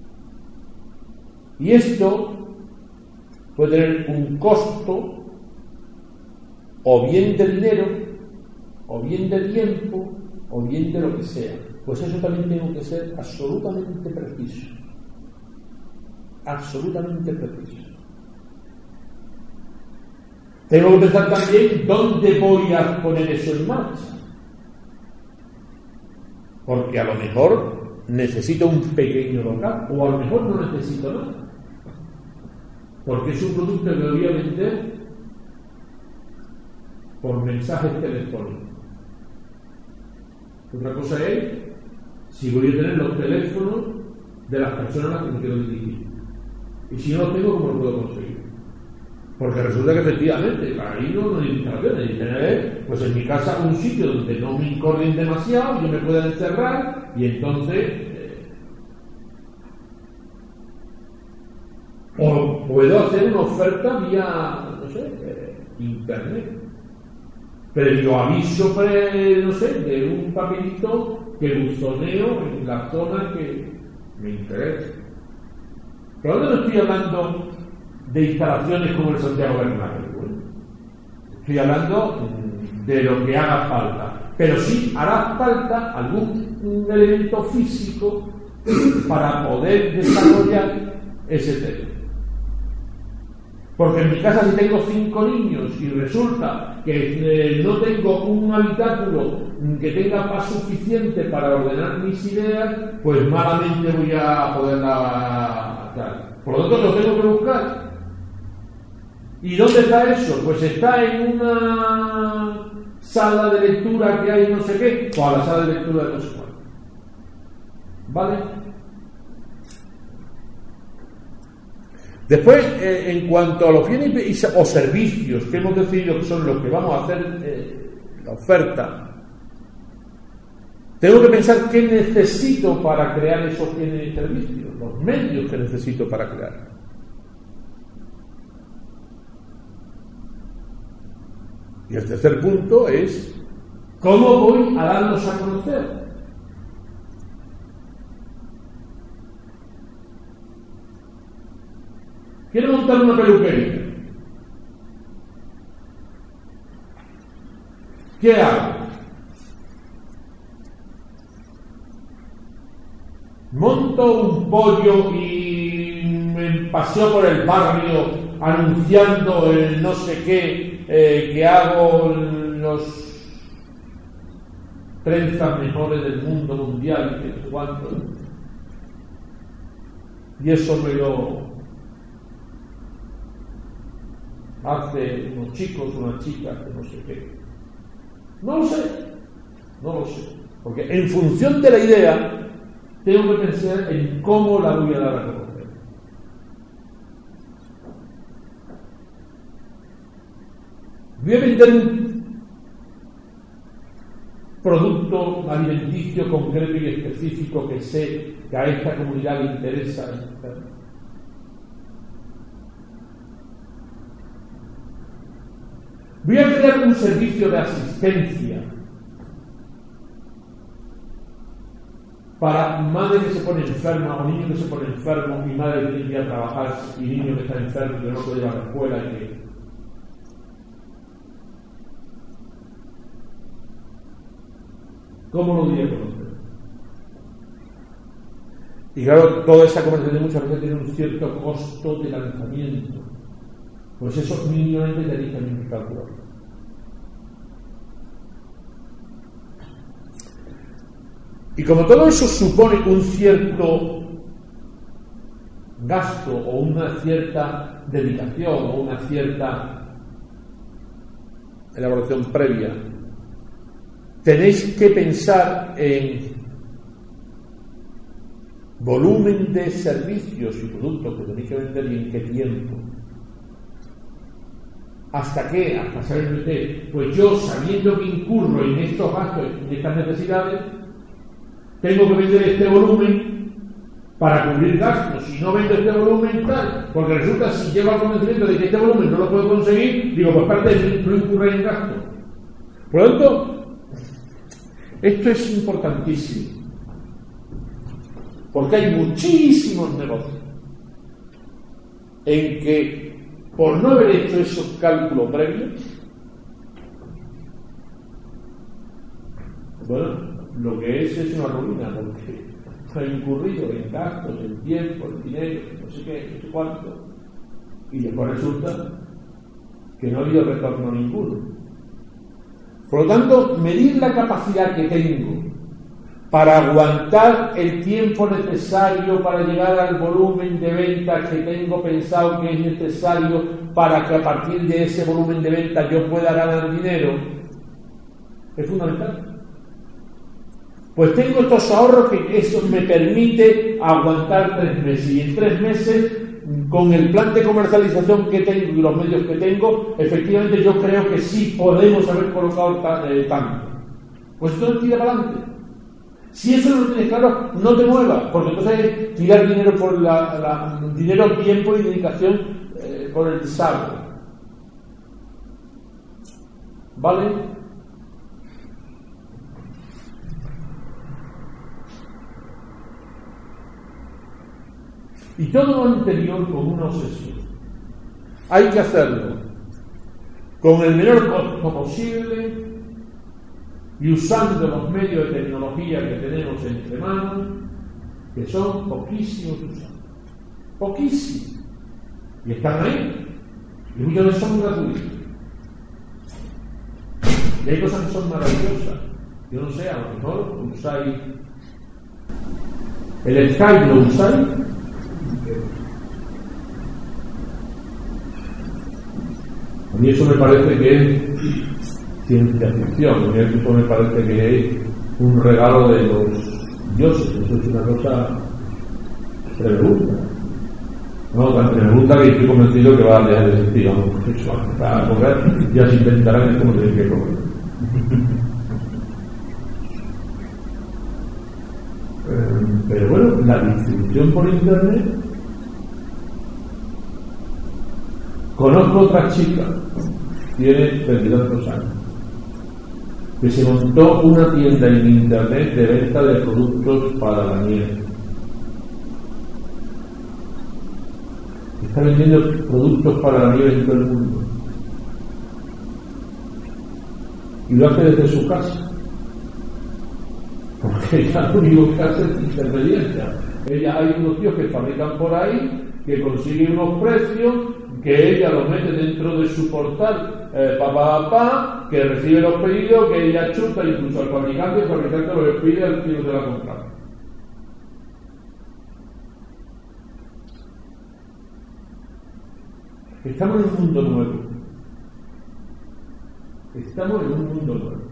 Y esto puede tener un costo o bien de dinero, o bien de tiempo, o bien de lo que sea. Pues eso también tengo que ser absolutamente preciso. Absolutamente preciso. Tengo que pensar también dónde voy a poner eso en marcha. Porque a lo mejor necesito un pequeño local, o a lo mejor no necesito nada. Porque es un producto que lo voy a vender por mensajes telefónicos. Otra cosa es si voy a tener los teléfonos de las personas a las que me quiero dirigir. Y si no los tengo, ¿cómo lo puedo conseguir? Porque resulta que efectivamente, ahí no hay instalaciones, y tener, pues en mi casa, un sitio donde no me incorden demasiado, yo me pueda encerrar, y entonces eh, o puedo hacer una oferta vía, no sé, eh, internet. Previo aviso, pre, no sé, de un papelito que buzoneo en la zona que me interesa. Pero ahora no estoy hablando de instalaciones como el Santiago Bernabéu. Estoy hablando de lo que haga falta, pero sí hará falta algún elemento físico para poder desarrollar ese tema. Porque en mi casa, si tengo cinco niños y resulta que eh, no tengo un habitáculo que tenga paz suficiente para ordenar mis ideas, pues malamente voy a poderla dar. Por lo tanto, lo tengo que buscar. ¿Y dónde está eso? Pues está en una sala de lectura que hay no sé qué, o a la sala de lectura de no sé cuál. ¿Vale? Después, eh, en cuanto a los bienes o servicios que hemos decidido que son los que vamos a hacer eh, la oferta, tengo que pensar qué necesito para crear esos bienes y servicios, los medios que necesito para crear. Y el tercer punto es ¿cómo voy a darlos a conocer? Quiero montar una peluquería. ¿Qué hago? Monto un pollo y me paseo por el barrio anunciando el no sé qué, eh, que hago los treinta mejores del mundo mundial, que no sé cuánto. Y eso me lo hace unos chicos, unas chicas, que no sé qué. No lo sé, no lo sé. Porque en función de la idea, tengo que pensar en cómo la voy a dar a conocer. Voy a vender un producto alimenticio concreto y específico que sé que a esta comunidad le interesa. Voy a crear un servicio de asistencia para madre que se pone enferma o niño que se pone enfermo y madre que tiene que ir a trabajar y niño que está enfermo y que no puede ir a la escuela y que... ¿Cómo lo voy a conocer? Y claro, toda esa conversación muchas veces tiene un cierto costo de lanzamiento. Pues eso mínimamente tenéis también que calcular. Y como todo eso supone un cierto gasto o una cierta dedicación o una cierta elaboración previa, tenéis que pensar en volumen de servicios y productos que tenéis que vender y en qué tiempo. ¿Hasta qué? Hasta saber usted, pues yo, sabiendo que incurro en estos gastos, en estas necesidades, tengo que vender este volumen para cubrir gastos. Si no vendo este volumen, tal, porque resulta, si llego al convencimiento de que este volumen no lo puedo conseguir, digo, pues parte de no incurrir en gastos. Por lo tanto, esto es importantísimo, porque hay muchísimos negocios en que, por no haber hecho esos cálculos previos, bueno, lo que es es una ruina, porque ha incurrido en gastos, en tiempo, en dinero, no sé qué, no sé cuánto, y después resulta que no ha habido retorno ninguno. Por lo tanto, medir la capacidad que tengo para aguantar el tiempo necesario para llegar al volumen de ventas que tengo pensado que es necesario para que a partir de ese volumen de ventas yo pueda ganar dinero, es fundamental. Pues tengo estos ahorros que eso me permite aguantar tres meses, y en tres meses, con el plan de comercialización que tengo y los medios que tengo, efectivamente yo creo que sí podemos haber colocado eh, tanto. Pues entonces tira para adelante. Si eso no lo tienes claro, no te muevas, porque entonces es tirar dinero por la, la dinero, tiempo y dedicación eh, por el saco. ¿Vale? Y todo lo anterior con una obsesión. hay que hacerlo con el menor costo posible y usando los medios de tecnología que tenemos entre manos, que son poquísimos usados. Poquísimos. Y están ahí. Y muchos de ellos son gratuitos. Y hay cosas que son maravillosas. Yo no sé, a lo mejor usáis el Skype, ¿lo usáis? A mí eso me parece que es ciencia ficción, a mí eso me parece que es un regalo de los dioses, eso es una cosa que me gusta. No, me gusta que estoy convencido que va a dejar de existir, vamos, eso va a correr, ya se inventarán cómo tienen que correr. Pero bueno, la distribución por internet, conozco otra chica, tiene veintitantos años, que se montó una tienda en internet de venta de productos para la nieve. Está vendiendo productos para la nieve en todo el mundo. Y lo hace desde su casa. Porque ella lo único que hace es intermediaria. Ella, hay unos tíos que fabrican por ahí, que consiguen unos precios, que ella los mete dentro de su portal, eh, pa, pa, pa, que recibe los pedidos, que ella chuta incluso al fabricante, el fabricante los pide al tío de la compra. Estamos en un mundo nuevo. Estamos en un mundo nuevo.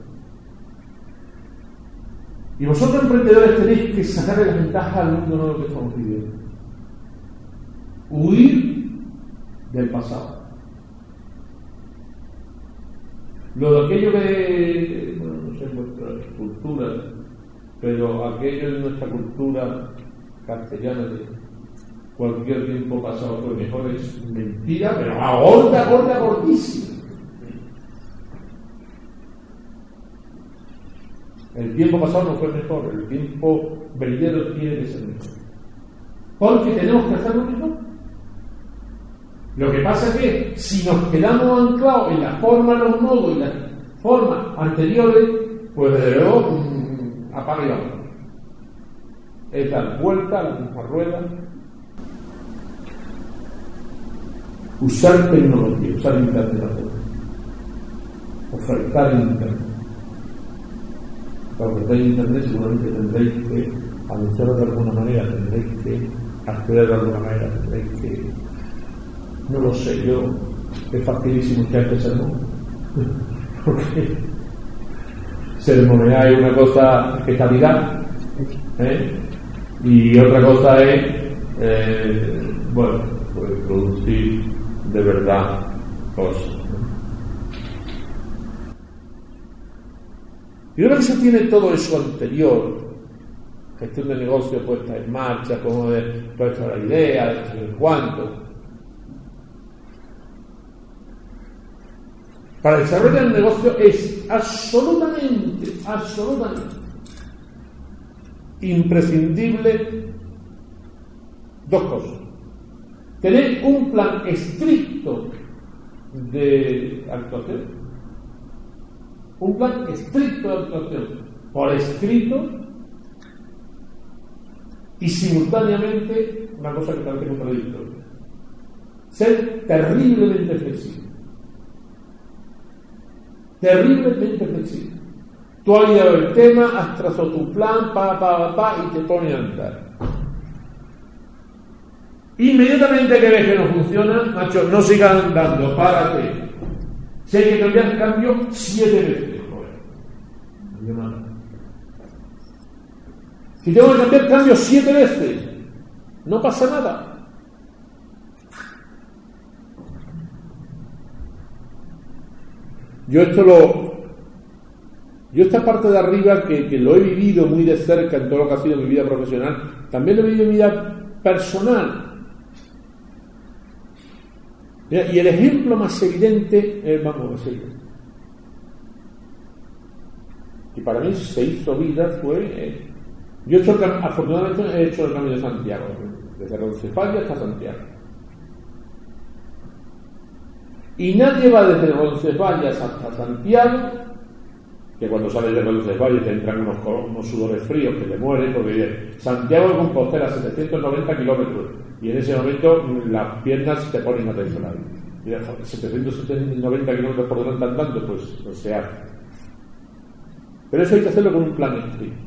Y vosotros, emprendedores, tenéis que sacar la ventaja al mundo nuevo que estamos viviendo. Huir del pasado. Lo de aquello que, bueno, no sé en vuestras culturas, pero aquello de nuestra cultura castellana de cualquier tiempo pasado fue mejor, es mentira, pero a gorda, gorda, gordísima. El tiempo pasado no fue mejor, el tiempo venidero tiene que ser mejor. Porque tenemos que hacerlo mejor. Lo que pasa es que si nos quedamos anclados en la forma, los modos y las formas anteriores, pues de luego mmm, apaga y vamos. Es dar vuelta a la misma rueda. Usar tecnología, usar internet, ofertar internet. Para ofertar internet seguramente tendréis que anunciarlo de alguna manera, tendréis que acceder de alguna manera, tendréis que, no lo sé, yo es facilísimo que antes sermón, porque sermonear es una cosa que está ligada, ¿eh? Y otra cosa es eh, bueno, pues producir de verdad cosas. Y una vez que se tiene todo eso anterior, gestión de negocio puesta en marcha, cómo de toda la idea, de cuánto, para desarrollar el negocio es absolutamente, absolutamente imprescindible dos cosas. Tener un plan estricto de actuación, un plan estricto de actuación por escrito y simultáneamente una cosa que también es contradictoria: ser terriblemente flexible. Terriblemente flexible. Tú has ideado el tema, has trazado tu plan, pa, pa, pa, y te pones a andar. Inmediatamente que ves que no funciona, macho, no sigas andando, párate. Si hay que cambiar, cambio siete veces. Joder, no nada. Si tengo que cambiar, cambio siete veces. No pasa nada. Yo esto lo... Yo esta parte de arriba, que, que lo he vivido muy de cerca en todo lo que ha sido mi vida profesional, también lo he vivido en mi vida personal. Mira, y el ejemplo más evidente es, vamos a decirlo, y para mí se hizo vida, fue... Eh, yo he hecho, afortunadamente he hecho el Camino de Santiago, desde Roncesvalles hasta Santiago. Y nadie va desde Roncesvalles hasta Santiago, que cuando sales de Roncesvalles te entran unos, unos sudores fríos que te mueren, porque Santiago de Compostela, setecientos noventa kilómetros, y en ese momento las piernas te ponen a temblar. Y setecientos noventa kilómetros por delante andando, pues, pues se hace. Pero eso hay que hacerlo con un plan estricto.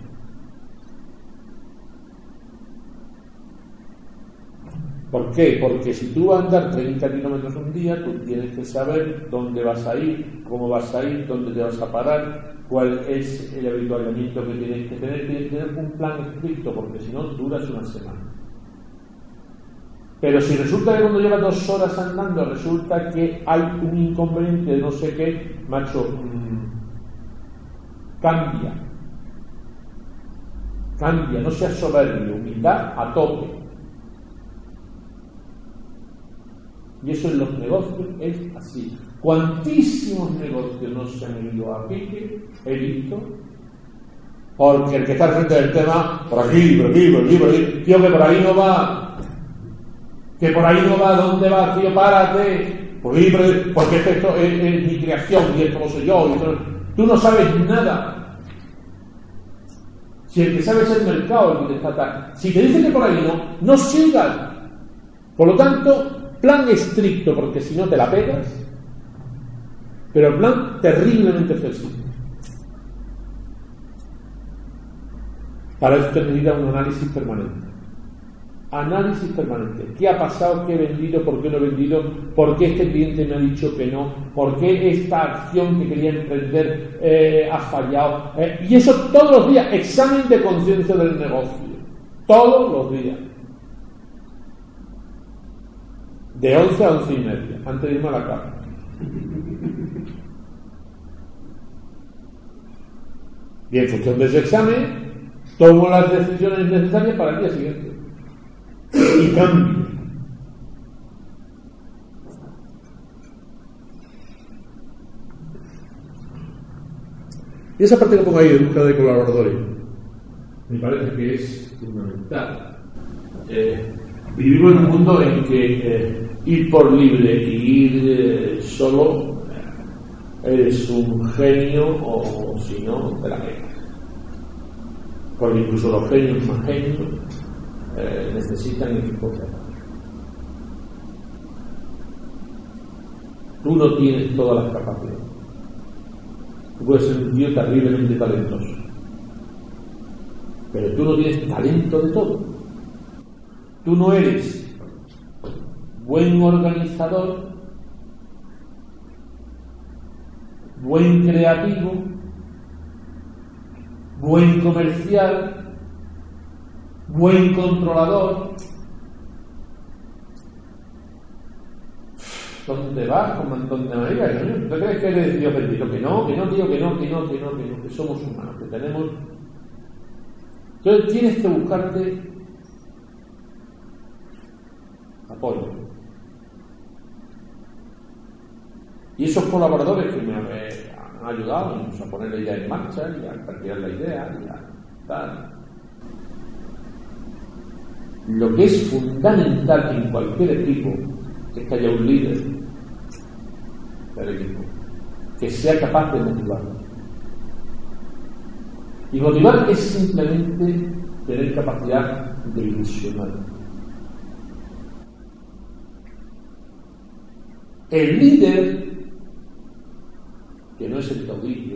¿Por qué? Porque si tú vas a andar treinta kilómetros un día, tú tienes que saber dónde vas a ir, cómo vas a ir, dónde te vas a parar, cuál es el habituallamiento que tienes que tener. Tienes que tener un plan estricto, porque si no, duras una semana. Pero si resulta que cuando llevas dos horas andando, resulta que hay un inconveniente de no sé qué, macho, mmm, cambia. Cambia, no seas soberbio, humildad a tope. Y eso en los negocios es así. Cuantísimos negocios no se han ido a pique, he visto, porque el que está al frente del tema, por aquí, por aquí, por aquí, por aquí, tío, que por ahí no va, que por ahí no va, ¿dónde va, tío? Párate, por ahí, por ahí, porque esto es, es mi creación y es como soy yo. Y todo. Tú no sabes nada. Si el que sabe es el mercado el que te está tal. Si te dice que por ahí no, no sigas. Por lo tanto, plan estricto, porque si no te la pegas, pero plan terriblemente flexible. Para eso te necesita un análisis permanente. Análisis permanente. ¿Qué ha pasado? ¿Qué he vendido? ¿Por qué no he vendido? ¿Por qué este cliente me ha dicho que no? ¿Por qué esta acción que quería emprender eh, ha fallado? Eh, y eso todos los días. Examen de conciencia del negocio. Todos los días. De once a once y media, antes de irme a la cama. Y en función de ese examen, tomo las decisiones necesarias para el día siguiente. Y cambio. Y esa parte que pongo ahí de búsqueda de colaboradores, me parece que es fundamental. Eh, vivimos en un mundo en que eh, ir por libre y ir eh, solo eh, eres un genio, o si no, te la pegas. Porque incluso los genios más genios eh, necesitan equipos de apoyo. Tú no tienes todas las capacidades. Tú puedes ser un tío terriblemente talentoso, pero tú no tienes talento de todo. Tú no eres buen organizador, buen creativo, buen comercial, buen controlador. ¿Dónde vas? ¿Con un montón de maneras? ¿Tú crees que eres Dios bendito? Que no, que no, tío, que no, que no, que no, que no, que somos humanos, que tenemos... Entonces tienes que buscarte apoyo. Y esos colaboradores que me han ayudado a poner la idea en marcha y a cambiar la idea y a tal. Lo que es fundamental en cualquier equipo es que haya un líder del equipo que sea capaz de motivar. Y motivar es simplemente tener capacidad de ilusionar. El líder, que no es el caudillo,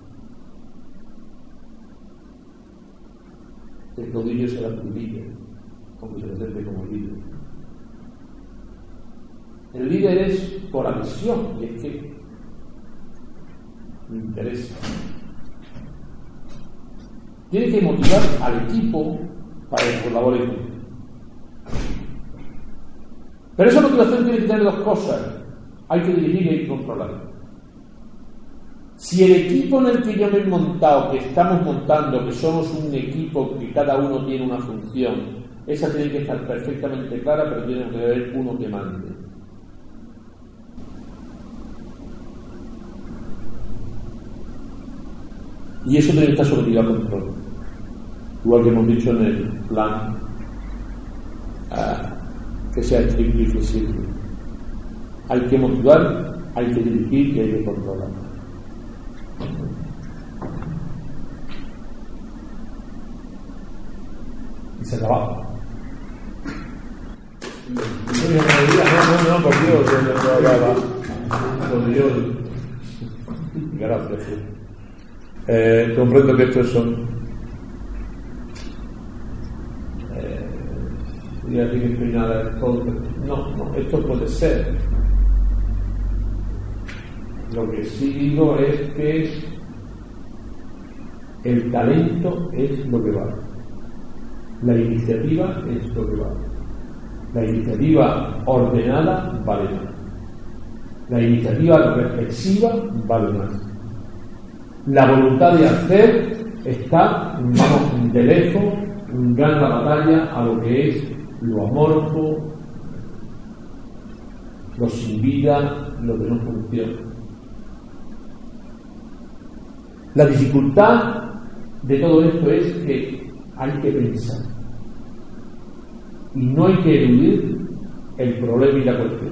el caudillo será tu líder, aunque se presente como líder. El líder es por la visión, y es que me interesa. Tiene que motivar al equipo para que colabore con él. Pero esa motivación tiene que tener dos cosas. Hay que dirigir y hay que controlar. Si el equipo en el que yo me he montado, que estamos montando, que somos un equipo que cada uno tiene una función, esa tiene que estar perfectamente clara, pero tiene que haber uno que mande. Y eso tiene que estar sometido a control. Igual que hemos dicho en el plan, uh, que sea estricto y flexible. Hay que motivar hay que dirigir y hay que controlar. Y se acababa. No, no, no, por Dios, yo no hablaba. Por Dios. Gracias. Eh, comprendo que estos son. Eh, y así que estoy nada. No, no, esto puede ser. Lo que sí digo es que el talento es lo que vale. La iniciativa es lo que vale. La iniciativa ordenada vale más. La iniciativa reflexiva vale más. La voluntad de hacer está, vamos, de lejos, gana la batalla a lo que es lo amorfo, lo sin vida, lo que no funciona. La dificultad de todo esto es que hay que pensar y no hay que eludir el problema y la cuestión.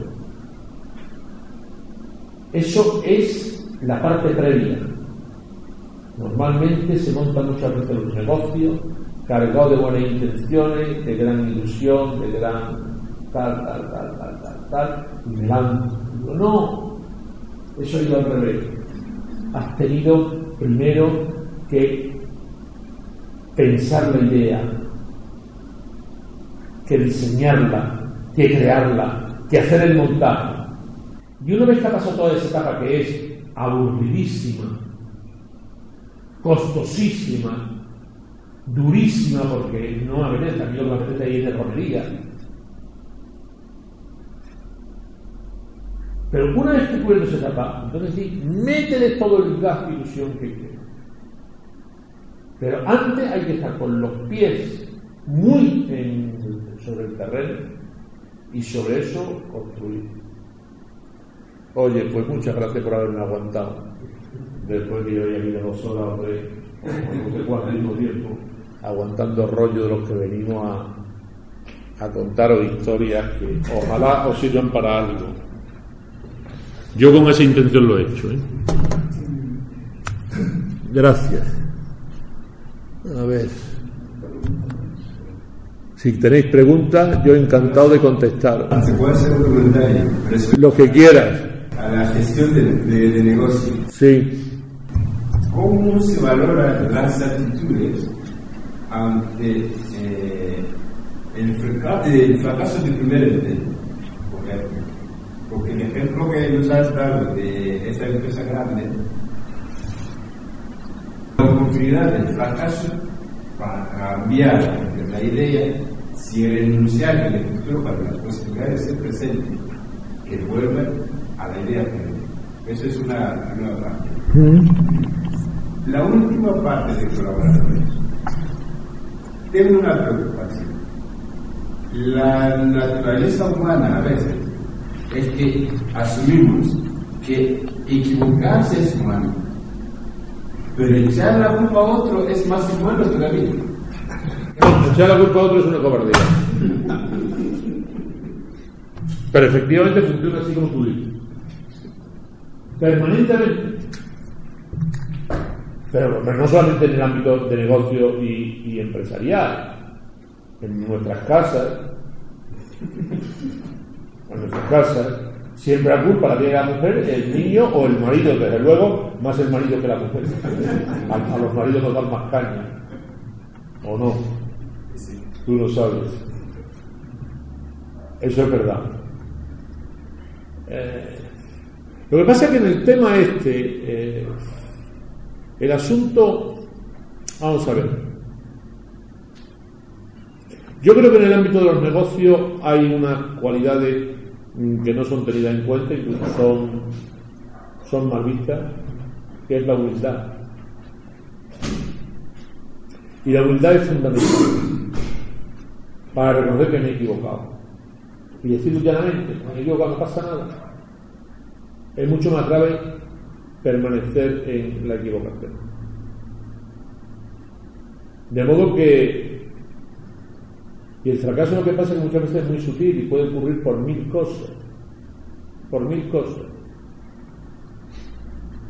Eso es la parte previa. Normalmente se montan muchas veces los negocios cargados de buenas intenciones, de gran ilusión, de gran tal, tal, tal, tal, tal, tal, y me lanzo. No, eso ha ido al revés. Has tenido primero que pensar la idea, que diseñarla, que crearla, que hacer el montaje. Y una vez que ha pasado toda esa etapa, que es aburridísima, costosísima, durísima, porque no me apetece, a mí lo que me apetece ahí es de romería. Pero una vez que cubres esa etapa, entonces sí, métele todo el gas de ilusión que quieras. Pero antes hay que estar con los pies muy en, sobre el terreno y sobre eso construir. Oye, pues muchas gracias por haberme aguantado. Después que yo haya venido dos horas o tres, no sé cuánto mismo tiempo, aguantando rollo de los que venimos a, a contaros historias que ojalá os sirvan para algo. Yo con esa intención lo he hecho, ¿eh? Gracias. A ver. Si tenéis preguntas, yo encantado de contestar.
Se puede hacer un comentario.
Lo que quieras.
A la gestión de, de, de negocio.
Sí.
¿Cómo se valoran las actitudes ante eh, el, fracaso, el fracaso del primer intento? Por ejemplo. Porque el ejemplo que nos has dado de esta empresa grande, la oportunidad del fracaso para cambiar la idea, si renunciar en el futuro para las posibilidades del presente, que vuelvan a la idea anterior. Eso es una nueva parte. Mm. La última parte de colaboradores. Tengo una preocupación. La naturaleza humana a veces es que asumimos que equivocarse es humano, pero echar la culpa a otro es más humano todavía.
Echar la culpa a otro es una cobardía. Pero efectivamente funciona así como tú dices. Permanentemente. Pero, pero no solamente en el ámbito de negocio y, y empresarial. En nuestras casas. En nuestras casas. Siempre la culpa la tiene la mujer, el niño o el marido, desde luego, más el marido que la mujer. A, a los maridos nos dan más caña. ¿O no? Tú lo sabes. Eso es verdad. Eh, lo que pasa es que en el tema este, eh, el asunto, vamos a ver. Yo creo que en el ámbito de los negocios hay unas cualidades que no son tenidas en cuenta, incluso son, son mal vistas, que es la humildad. Y la humildad es fundamental para reconocer que me he equivocado y decirlo llanamente, me he equivocado, no pasa nada. Es mucho más grave permanecer en la equivocación. De modo que y el fracaso lo que pasa es que muchas veces es muy sutil y puede ocurrir por mil cosas, por mil cosas.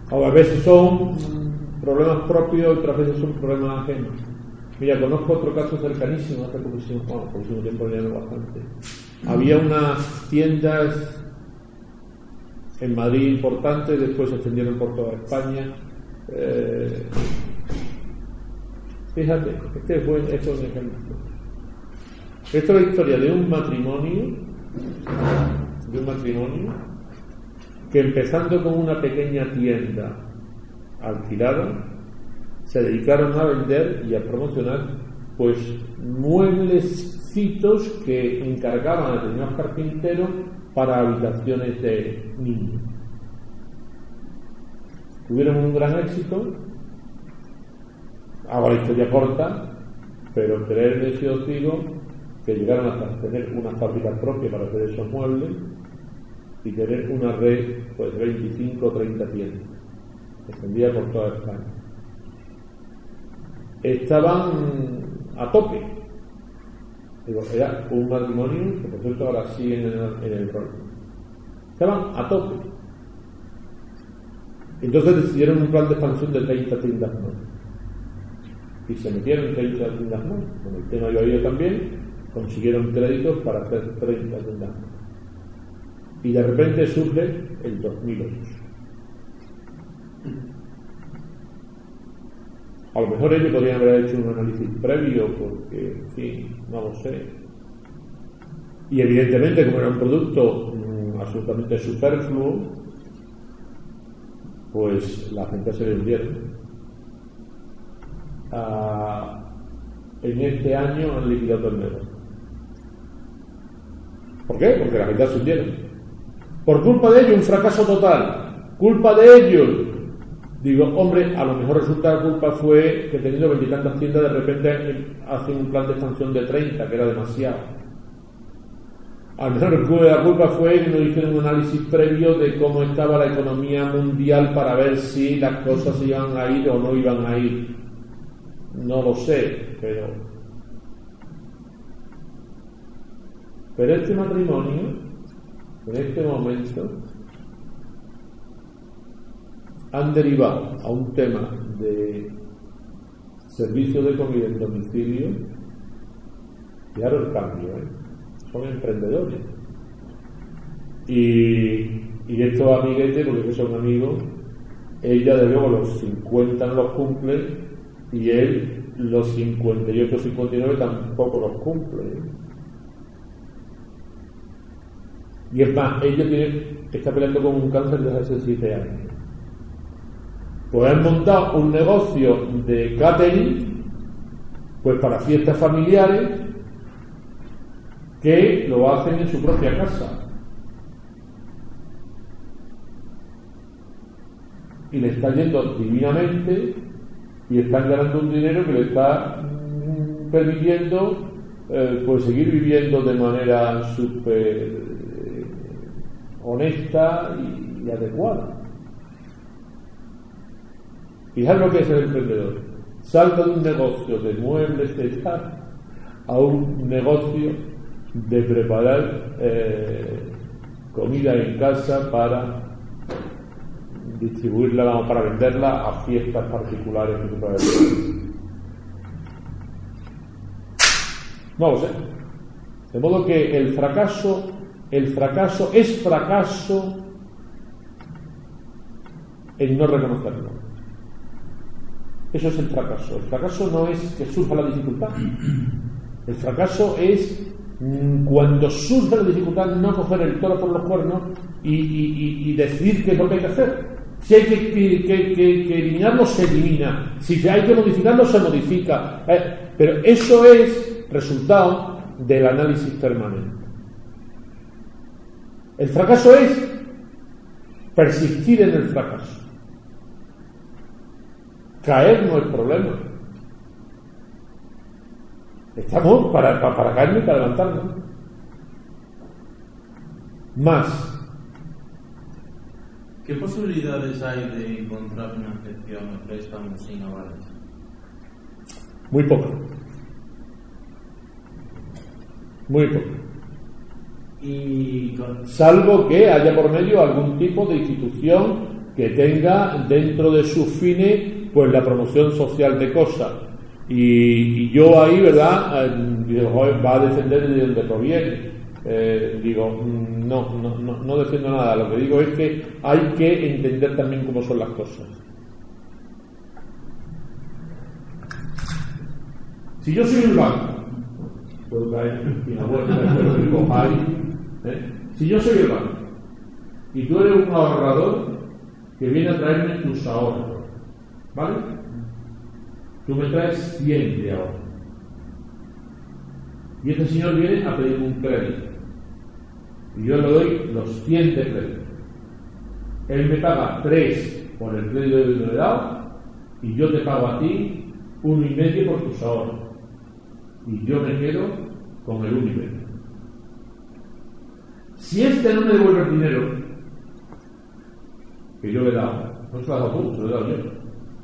O a veces son problemas propios, otras veces son problemas ajenos. Mira, conozco otro caso cercanísimo, hace poquísimo, bueno, poquísimo tiempo ya no bastante. Había unas tiendas en Madrid importantes, después se extendieron por toda España. Eh, fíjate, este es, buen, este es un ejemplo. Esto es la historia de un matrimonio, de un matrimonio que empezando con una pequeña tienda alquilada, se dedicaron a vender y a promocionar pues mueblecitos que encargaban a determinados carpinteros para habitaciones de niños. Tuvieron un gran éxito. Ahora la historia corta, pero creerme si os digo que llegaron hasta tener una fábrica propia para hacer esos muebles y tener una red pues de veinticinco o treinta tiendas extendida por toda España. Estaban a tope. Digo, era un matrimonio que por cierto ahora siguen en el, en el rol. Estaban a tope. Entonces decidieron un plan de expansión de treinta tiendas más. Y se metieron en treinta tiendas más. Con el tema yo había también, consiguieron créditos para hacer treinta tiendas más. Y de repente surge el dos mil ocho. A lo mejor ellos podrían haber hecho un análisis previo porque, en fin, no lo sé. Y evidentemente, como era un producto mmm, absolutamente superfluo, pues la gente se vendieron. Ah, en este año han liquidado todo el negocio. ¿Por qué? Porque la gente se hundieron. Por culpa de ellos, un fracaso total. Culpa de ellos. Digo, hombre, a lo mejor resulta que la culpa fue que teniendo veintitantas tiendas de repente hacen un plan de expansión de treinta, que era demasiado. A lo mejor la culpa fue que no hicieron un análisis previo de cómo estaba la economía mundial para ver si las cosas iban a ir o no iban a ir. No lo sé, pero... Pero este matrimonio, en este momento... han derivado a un tema de servicio de comida en domicilio. Fijaros el cambio, ¿eh? Son emprendedores. Y, y estos amiguetes, porque son amigos, ella de luego los cincuenta no los cumple y él los cincuenta y ocho, cincuenta y nueve tampoco los cumple. ¿eh? Y es más, ella tiene, está peleando con un cáncer desde hace siete años. Pues han montado un negocio de catering pues para fiestas familiares que lo hacen en su propia casa y le está yendo divinamente y están ganando un dinero que le está mm, permitiendo eh, pues seguir viviendo de manera súper eh, honesta y, y adecuada. Fijar lo que es el emprendedor. Salta de un negocio de muebles de tal a un negocio de preparar eh, comida en casa para distribuirla, para venderla a fiestas particulares que se puede hacer. No lo sé. De modo que el fracaso, el fracaso es fracaso en no reconocerlo. Eso es el fracaso. El fracaso no es que surja la dificultad. El fracaso es mmm, cuando surge la dificultad no coger el toro por los cuernos y, y, y, y decidir qué es lo que hay que hacer. Si hay que, que, que, que eliminarlo, se elimina. Si hay que modificarlo, se modifica. Eh, pero eso es resultado del análisis permanente. El fracaso es persistir en el fracaso. Caer no es problema. Estamos para, para, para caernos y para levantarnos. Más.
¿Qué posibilidades hay de encontrar financiación o préstamos sin avales?
Muy poco. Muy poco.
Y con...
Salvo que haya por medio algún tipo de institución que tenga dentro de sus fines pues la promoción social de cosas. Y, y yo ahí, ¿verdad? Eh, digo, joder, va a defender de donde proviene. Eh, digo, no, no, no, no defiendo nada. Lo que digo es que hay que entender también cómo son las cosas. Si yo soy un banco, puedo caer en la vuelta, ¿eh? Si yo soy el banco y tú eres un ahorrador que viene a traerme tus ahorros, ¿vale? Tú me traes cien de ahorro y este señor viene a pedirme un crédito y yo le doy los cien de crédito. Él me paga tres por el crédito que le he dado y yo te pago a ti uno y medio por tus ahorros y yo me quedo con el uno y medio. Si este no me devuelve el dinero que yo le he dado, no se lo has dado tú, se lo he dado yo,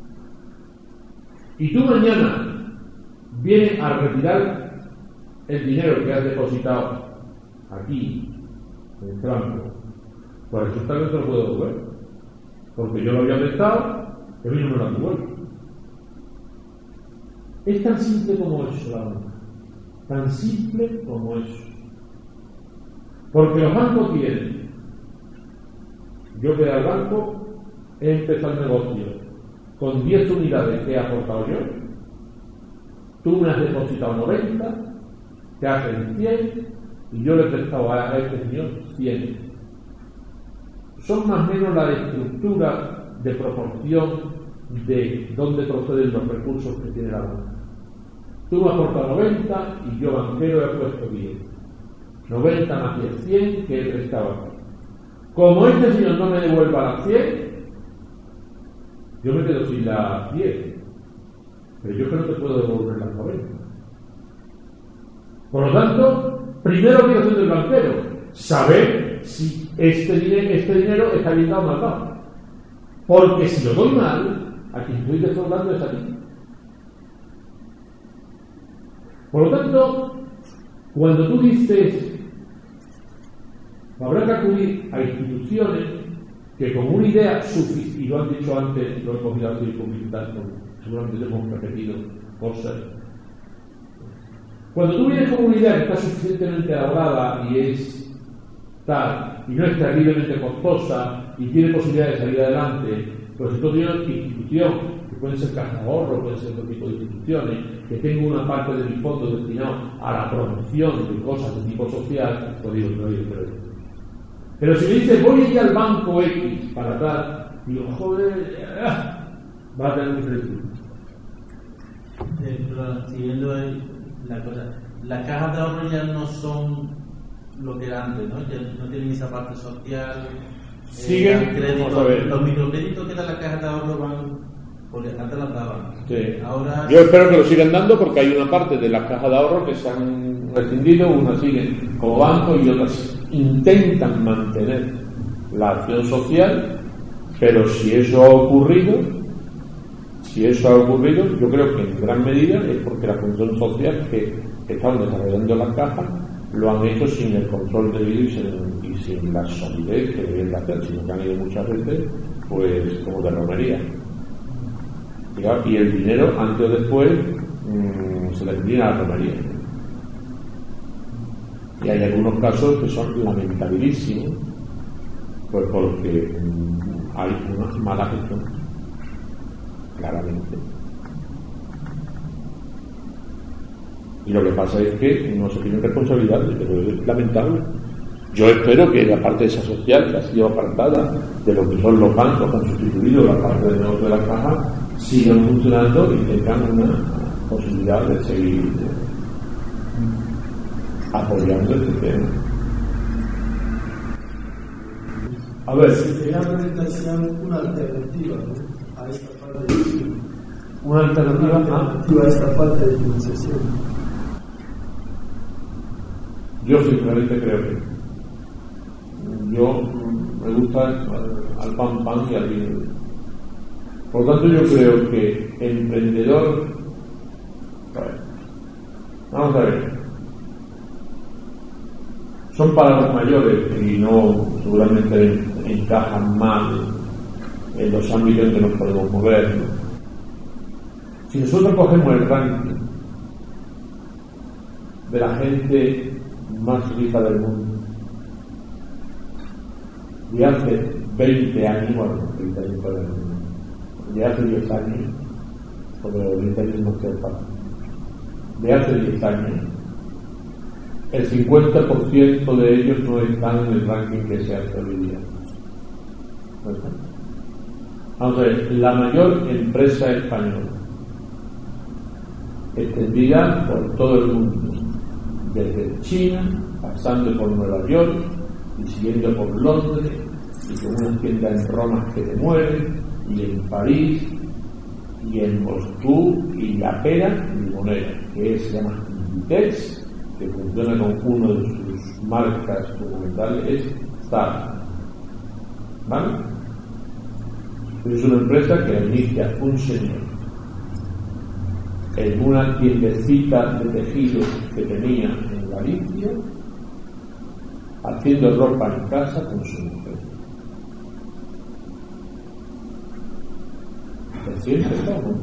y tú mañana vienes a retirar el dinero que has depositado aquí, en el banco, pues resulta que no te lo puedo devolver, porque yo lo había prestado, que a mí no me lo han devuelto. Es tan simple como eso, la banca, tan simple como eso. Porque los bancos tienen, yo que al banco he empezado el negocio con diez unidades que he aportado yo, tú me has depositado noventa, te hacen cien y yo le he prestado a este señor cien. Son más o menos la estructura de proporción de dónde proceden los recursos que tiene la banca. Tú me has aportado noventa y yo, banquero, he puesto diez. noventa más diez, cien que he prestado aquí. Como este señor no me devuelva las cien, yo me quedo sin las diez, pero yo creo que puedo devolver las noventa. Por lo tanto, primero obligación del banquero, saber si este dinero, este dinero está bien dado o mal dado. Porque si lo doy mal, a quien estoy defraudando es a ti. Por lo tanto, cuando tú dices, habrá que acudir a instituciones que con una idea suficiente, y lo han dicho antes, lo he cogido antes y publicitando, seguramente hemos repetido cosas. Cuando tú vienes con una idea que está suficientemente elaborada y es tal, y no es terriblemente costosa y tiene posibilidad de salir adelante, pues entonces tiene una institución, que pueden ser cajas de ahorro, pueden ser otro tipo de instituciones, que tengo una parte de mi fondo destinado a la promoción de cosas de tipo social, pues digo, no, yo creo. Pero si me dices, voy a ir al banco X para tal, digo, joder, va a tener un crédito.
Eh, pero siguiendo ahí la cosa, las cajas de ahorro ya no son lo que era antes, ¿no? Ya no tienen esa parte social.
Siguen,
eh, crédito,
vamos a ver.
Los microcréditos que dan las cajas de ahorro van, porque antes las daban.
Sí.
Ahora,
yo espero que lo sigan dando porque hay una parte de las cajas de ahorro que se han rescindido, unas siguen como banco y otras intentan mantener la acción social, pero si eso ha ocurrido, si eso ha ocurrido, yo creo que en gran medida es porque la función social que están desarrollando las cajas lo han hecho sin el control debido y sin, y sin la solidez que deben de hacer, sino que han ido muchas veces pues como de romería. Y el dinero antes o después mmm, se le envía a la romería. Y hay algunos casos que son lamentabilísimos, pues porque mmm, hay una mala gestión, claramente. Y lo que pasa es que no se tienen responsabilidades, pero es lamentable. Yo espero que la parte de esa social que ha sido apartada de lo que son los bancos que han sustituido la parte de negocio de la caja sigan funcionando y tengan una posibilidad de seguir apoyando este tema.
A ver, si quería presentar una alternativa, ¿no?, a esta parte de financiación.
Una alternativa,
una alternativa a esta parte de financiación.
Yo sinceramente creo que yo me gusta al pan pan y al vino. Por lo tanto, yo creo que emprendedor, bueno, vamos a ver, son palabras mayores y no seguramente encajan mal en los ámbitos en que nos podemos mover, ¿no? Si nosotros cogemos el ranking de la gente más rica del mundo de hace veinte años, bueno, veinte años para el mundo, de hace diez años, o de veinte años no sé, de hace diez años, el cincuenta por ciento de ellos no están en el ranking que se hace hoy día. ¿No están? Vamos a ver, la mayor empresa española, extendida por todo el mundo, desde China, pasando por Nueva York y siguiendo por Londres, y con unas tiendas en Roma que te mueren, y en París, y en Moscú, y la pera limonera, que es, se llama Inditex, que funciona con uno de sus marcas fundamentales, es Zara. ¿Vale? Es una empresa que inicia un señor en una tiendecita de tejidos que tenía en Galicia, haciendo ropa en casa con su mujer. Recién empezó,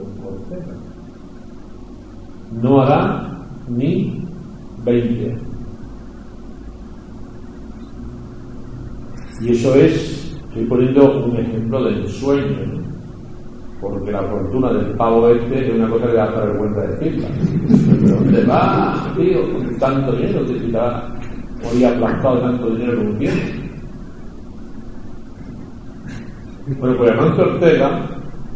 no hará ni veinte años. Y eso es, estoy poniendo un ejemplo del sueño, ¿no? Porque la fortuna del pavo este es una cosa que da hasta vergüenza decirla. ¿Pero dónde va, tío? Con tanto dinero, te quitará. Hoy ha aplastado tanto dinero como tiene. Bueno, pues Amancio Ortega,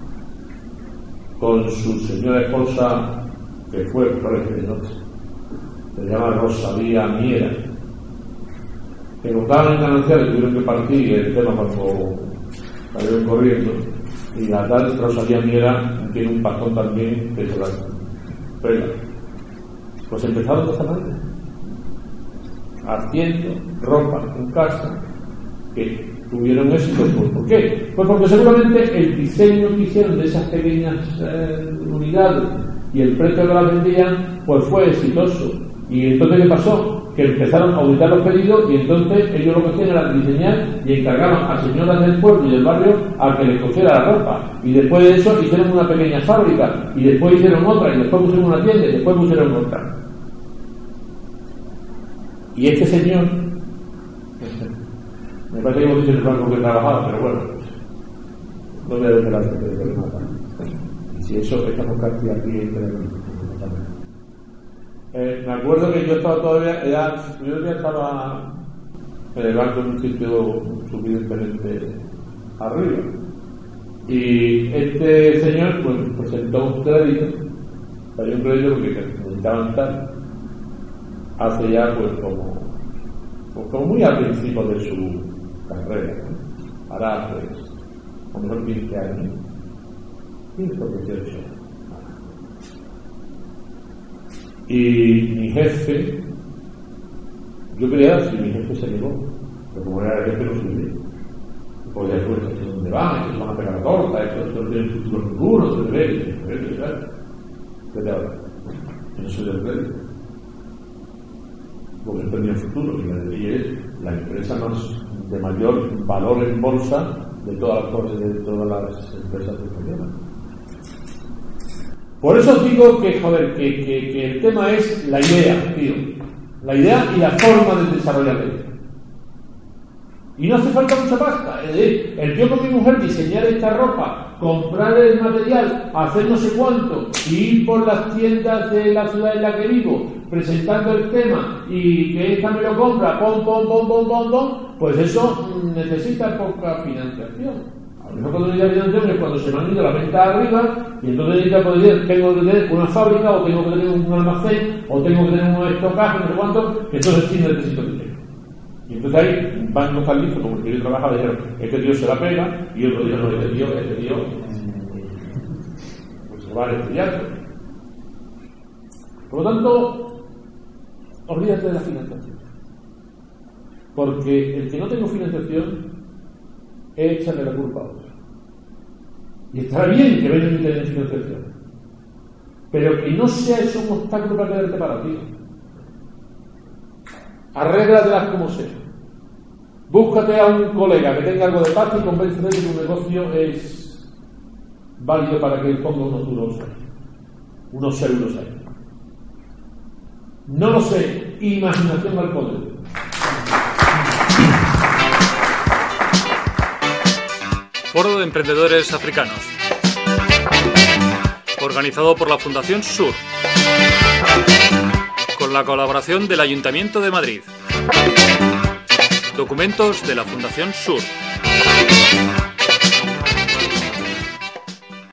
con su señora esposa, que fue Flores de Noche, se llama Rosalía Miera, que contaban en Gananciales, tuvieron que partir el tema cuando salieron corriendo, y la tal Rosalía Miera tiene un pastón también que se la pega. Pues empezaron de esta manera, haciendo ropa en casa, que tuvieron éxito. ¿Por qué? Pues porque seguramente el diseño que hicieron de esas pequeñas eh, unidades y el precio que las vendían, pues fue exitoso. Y entonces, ¿qué pasó? Que empezaron a auditar los pedidos, y entonces ellos lo que hacían era diseñar y encargaron a señoras del pueblo y del barrio a que les cosiera la ropa. Y después de eso hicieron una pequeña fábrica, y después hicieron otra, y después pusieron una tienda, y después pusieron otra. Y este señor, me parece que hemos dicho en el banco que trabajaba, pero bueno, no voy a decir la gente de que mata. Y si eso, estamos casi aquí en el Eh, me acuerdo que yo estaba todavía, era, yo ya estaba en el banco en un sitio suficientemente arriba, y este señor pues presentó un crédito, salió un crédito porque necesitaban tal, hace ya pues como, pues como muy al principio de su carrera, ¿no? Hará pues a lo mejor quince años, quince o dieciocho años. Y mi jefe, yo creía si mi jefe se negó, pero como era el jefe no subía. Porque después, ¿a dónde van? Estos van a pegar la torta, estos no tienen futuro seguro, se ve, se ve, ¿sabes? ¿Qué te habla? Yo no soy del crédito. Porque él tenía futuro, y la de ella es la empresa más de mayor valor en bolsa de todas las, de todas las empresas españolas. Por eso os digo que, joder, que, que, que el tema es la idea, tío. La idea y la forma de desarrollarla. Y no hace falta mucha pasta. Es decir, el yo con mi mujer diseñar esta ropa, comprar el material, hacer no sé cuánto, y ir por las tiendas de la ciudad en la que vivo, presentando el tema, y que esta me lo compra, pom, pom, pom, pom, pom, pom, pues eso necesita poca financiación. A lo mejor cuando necesita financiación es cuando se me han ido la venta arriba, y entonces necesita poder, tengo que tener una fábrica, o tengo que tener un almacén, o tengo que tener un estocaje, no sé cuánto, que entonces sí necesito dinero. Y entonces ahí van los listos, como el que yo trabajaba, dijeron, este tío se la pega, y otro día no, este tío, este tío, pues se va a estudiar. Por lo tanto, olvídate de la financiación. Porque el que no tenga financiación es echarle la culpa a otro. Y estará bien que vengan y tengan financiación, pero que no sea eso un obstáculo para quedarte para ti. Arréglatelas como sea. Búscate a un colega que tenga algo de pasta y convéncele de que tu negocio es válido para que él ponga unos euros ahí. Unos euros ahí. No lo sé. Imaginación al poder.
Foro de Emprendedores Africanos. Organizado por la Fundación Sur. Con la colaboración del Ayuntamiento de Madrid. Documentos de la Fundación Sur.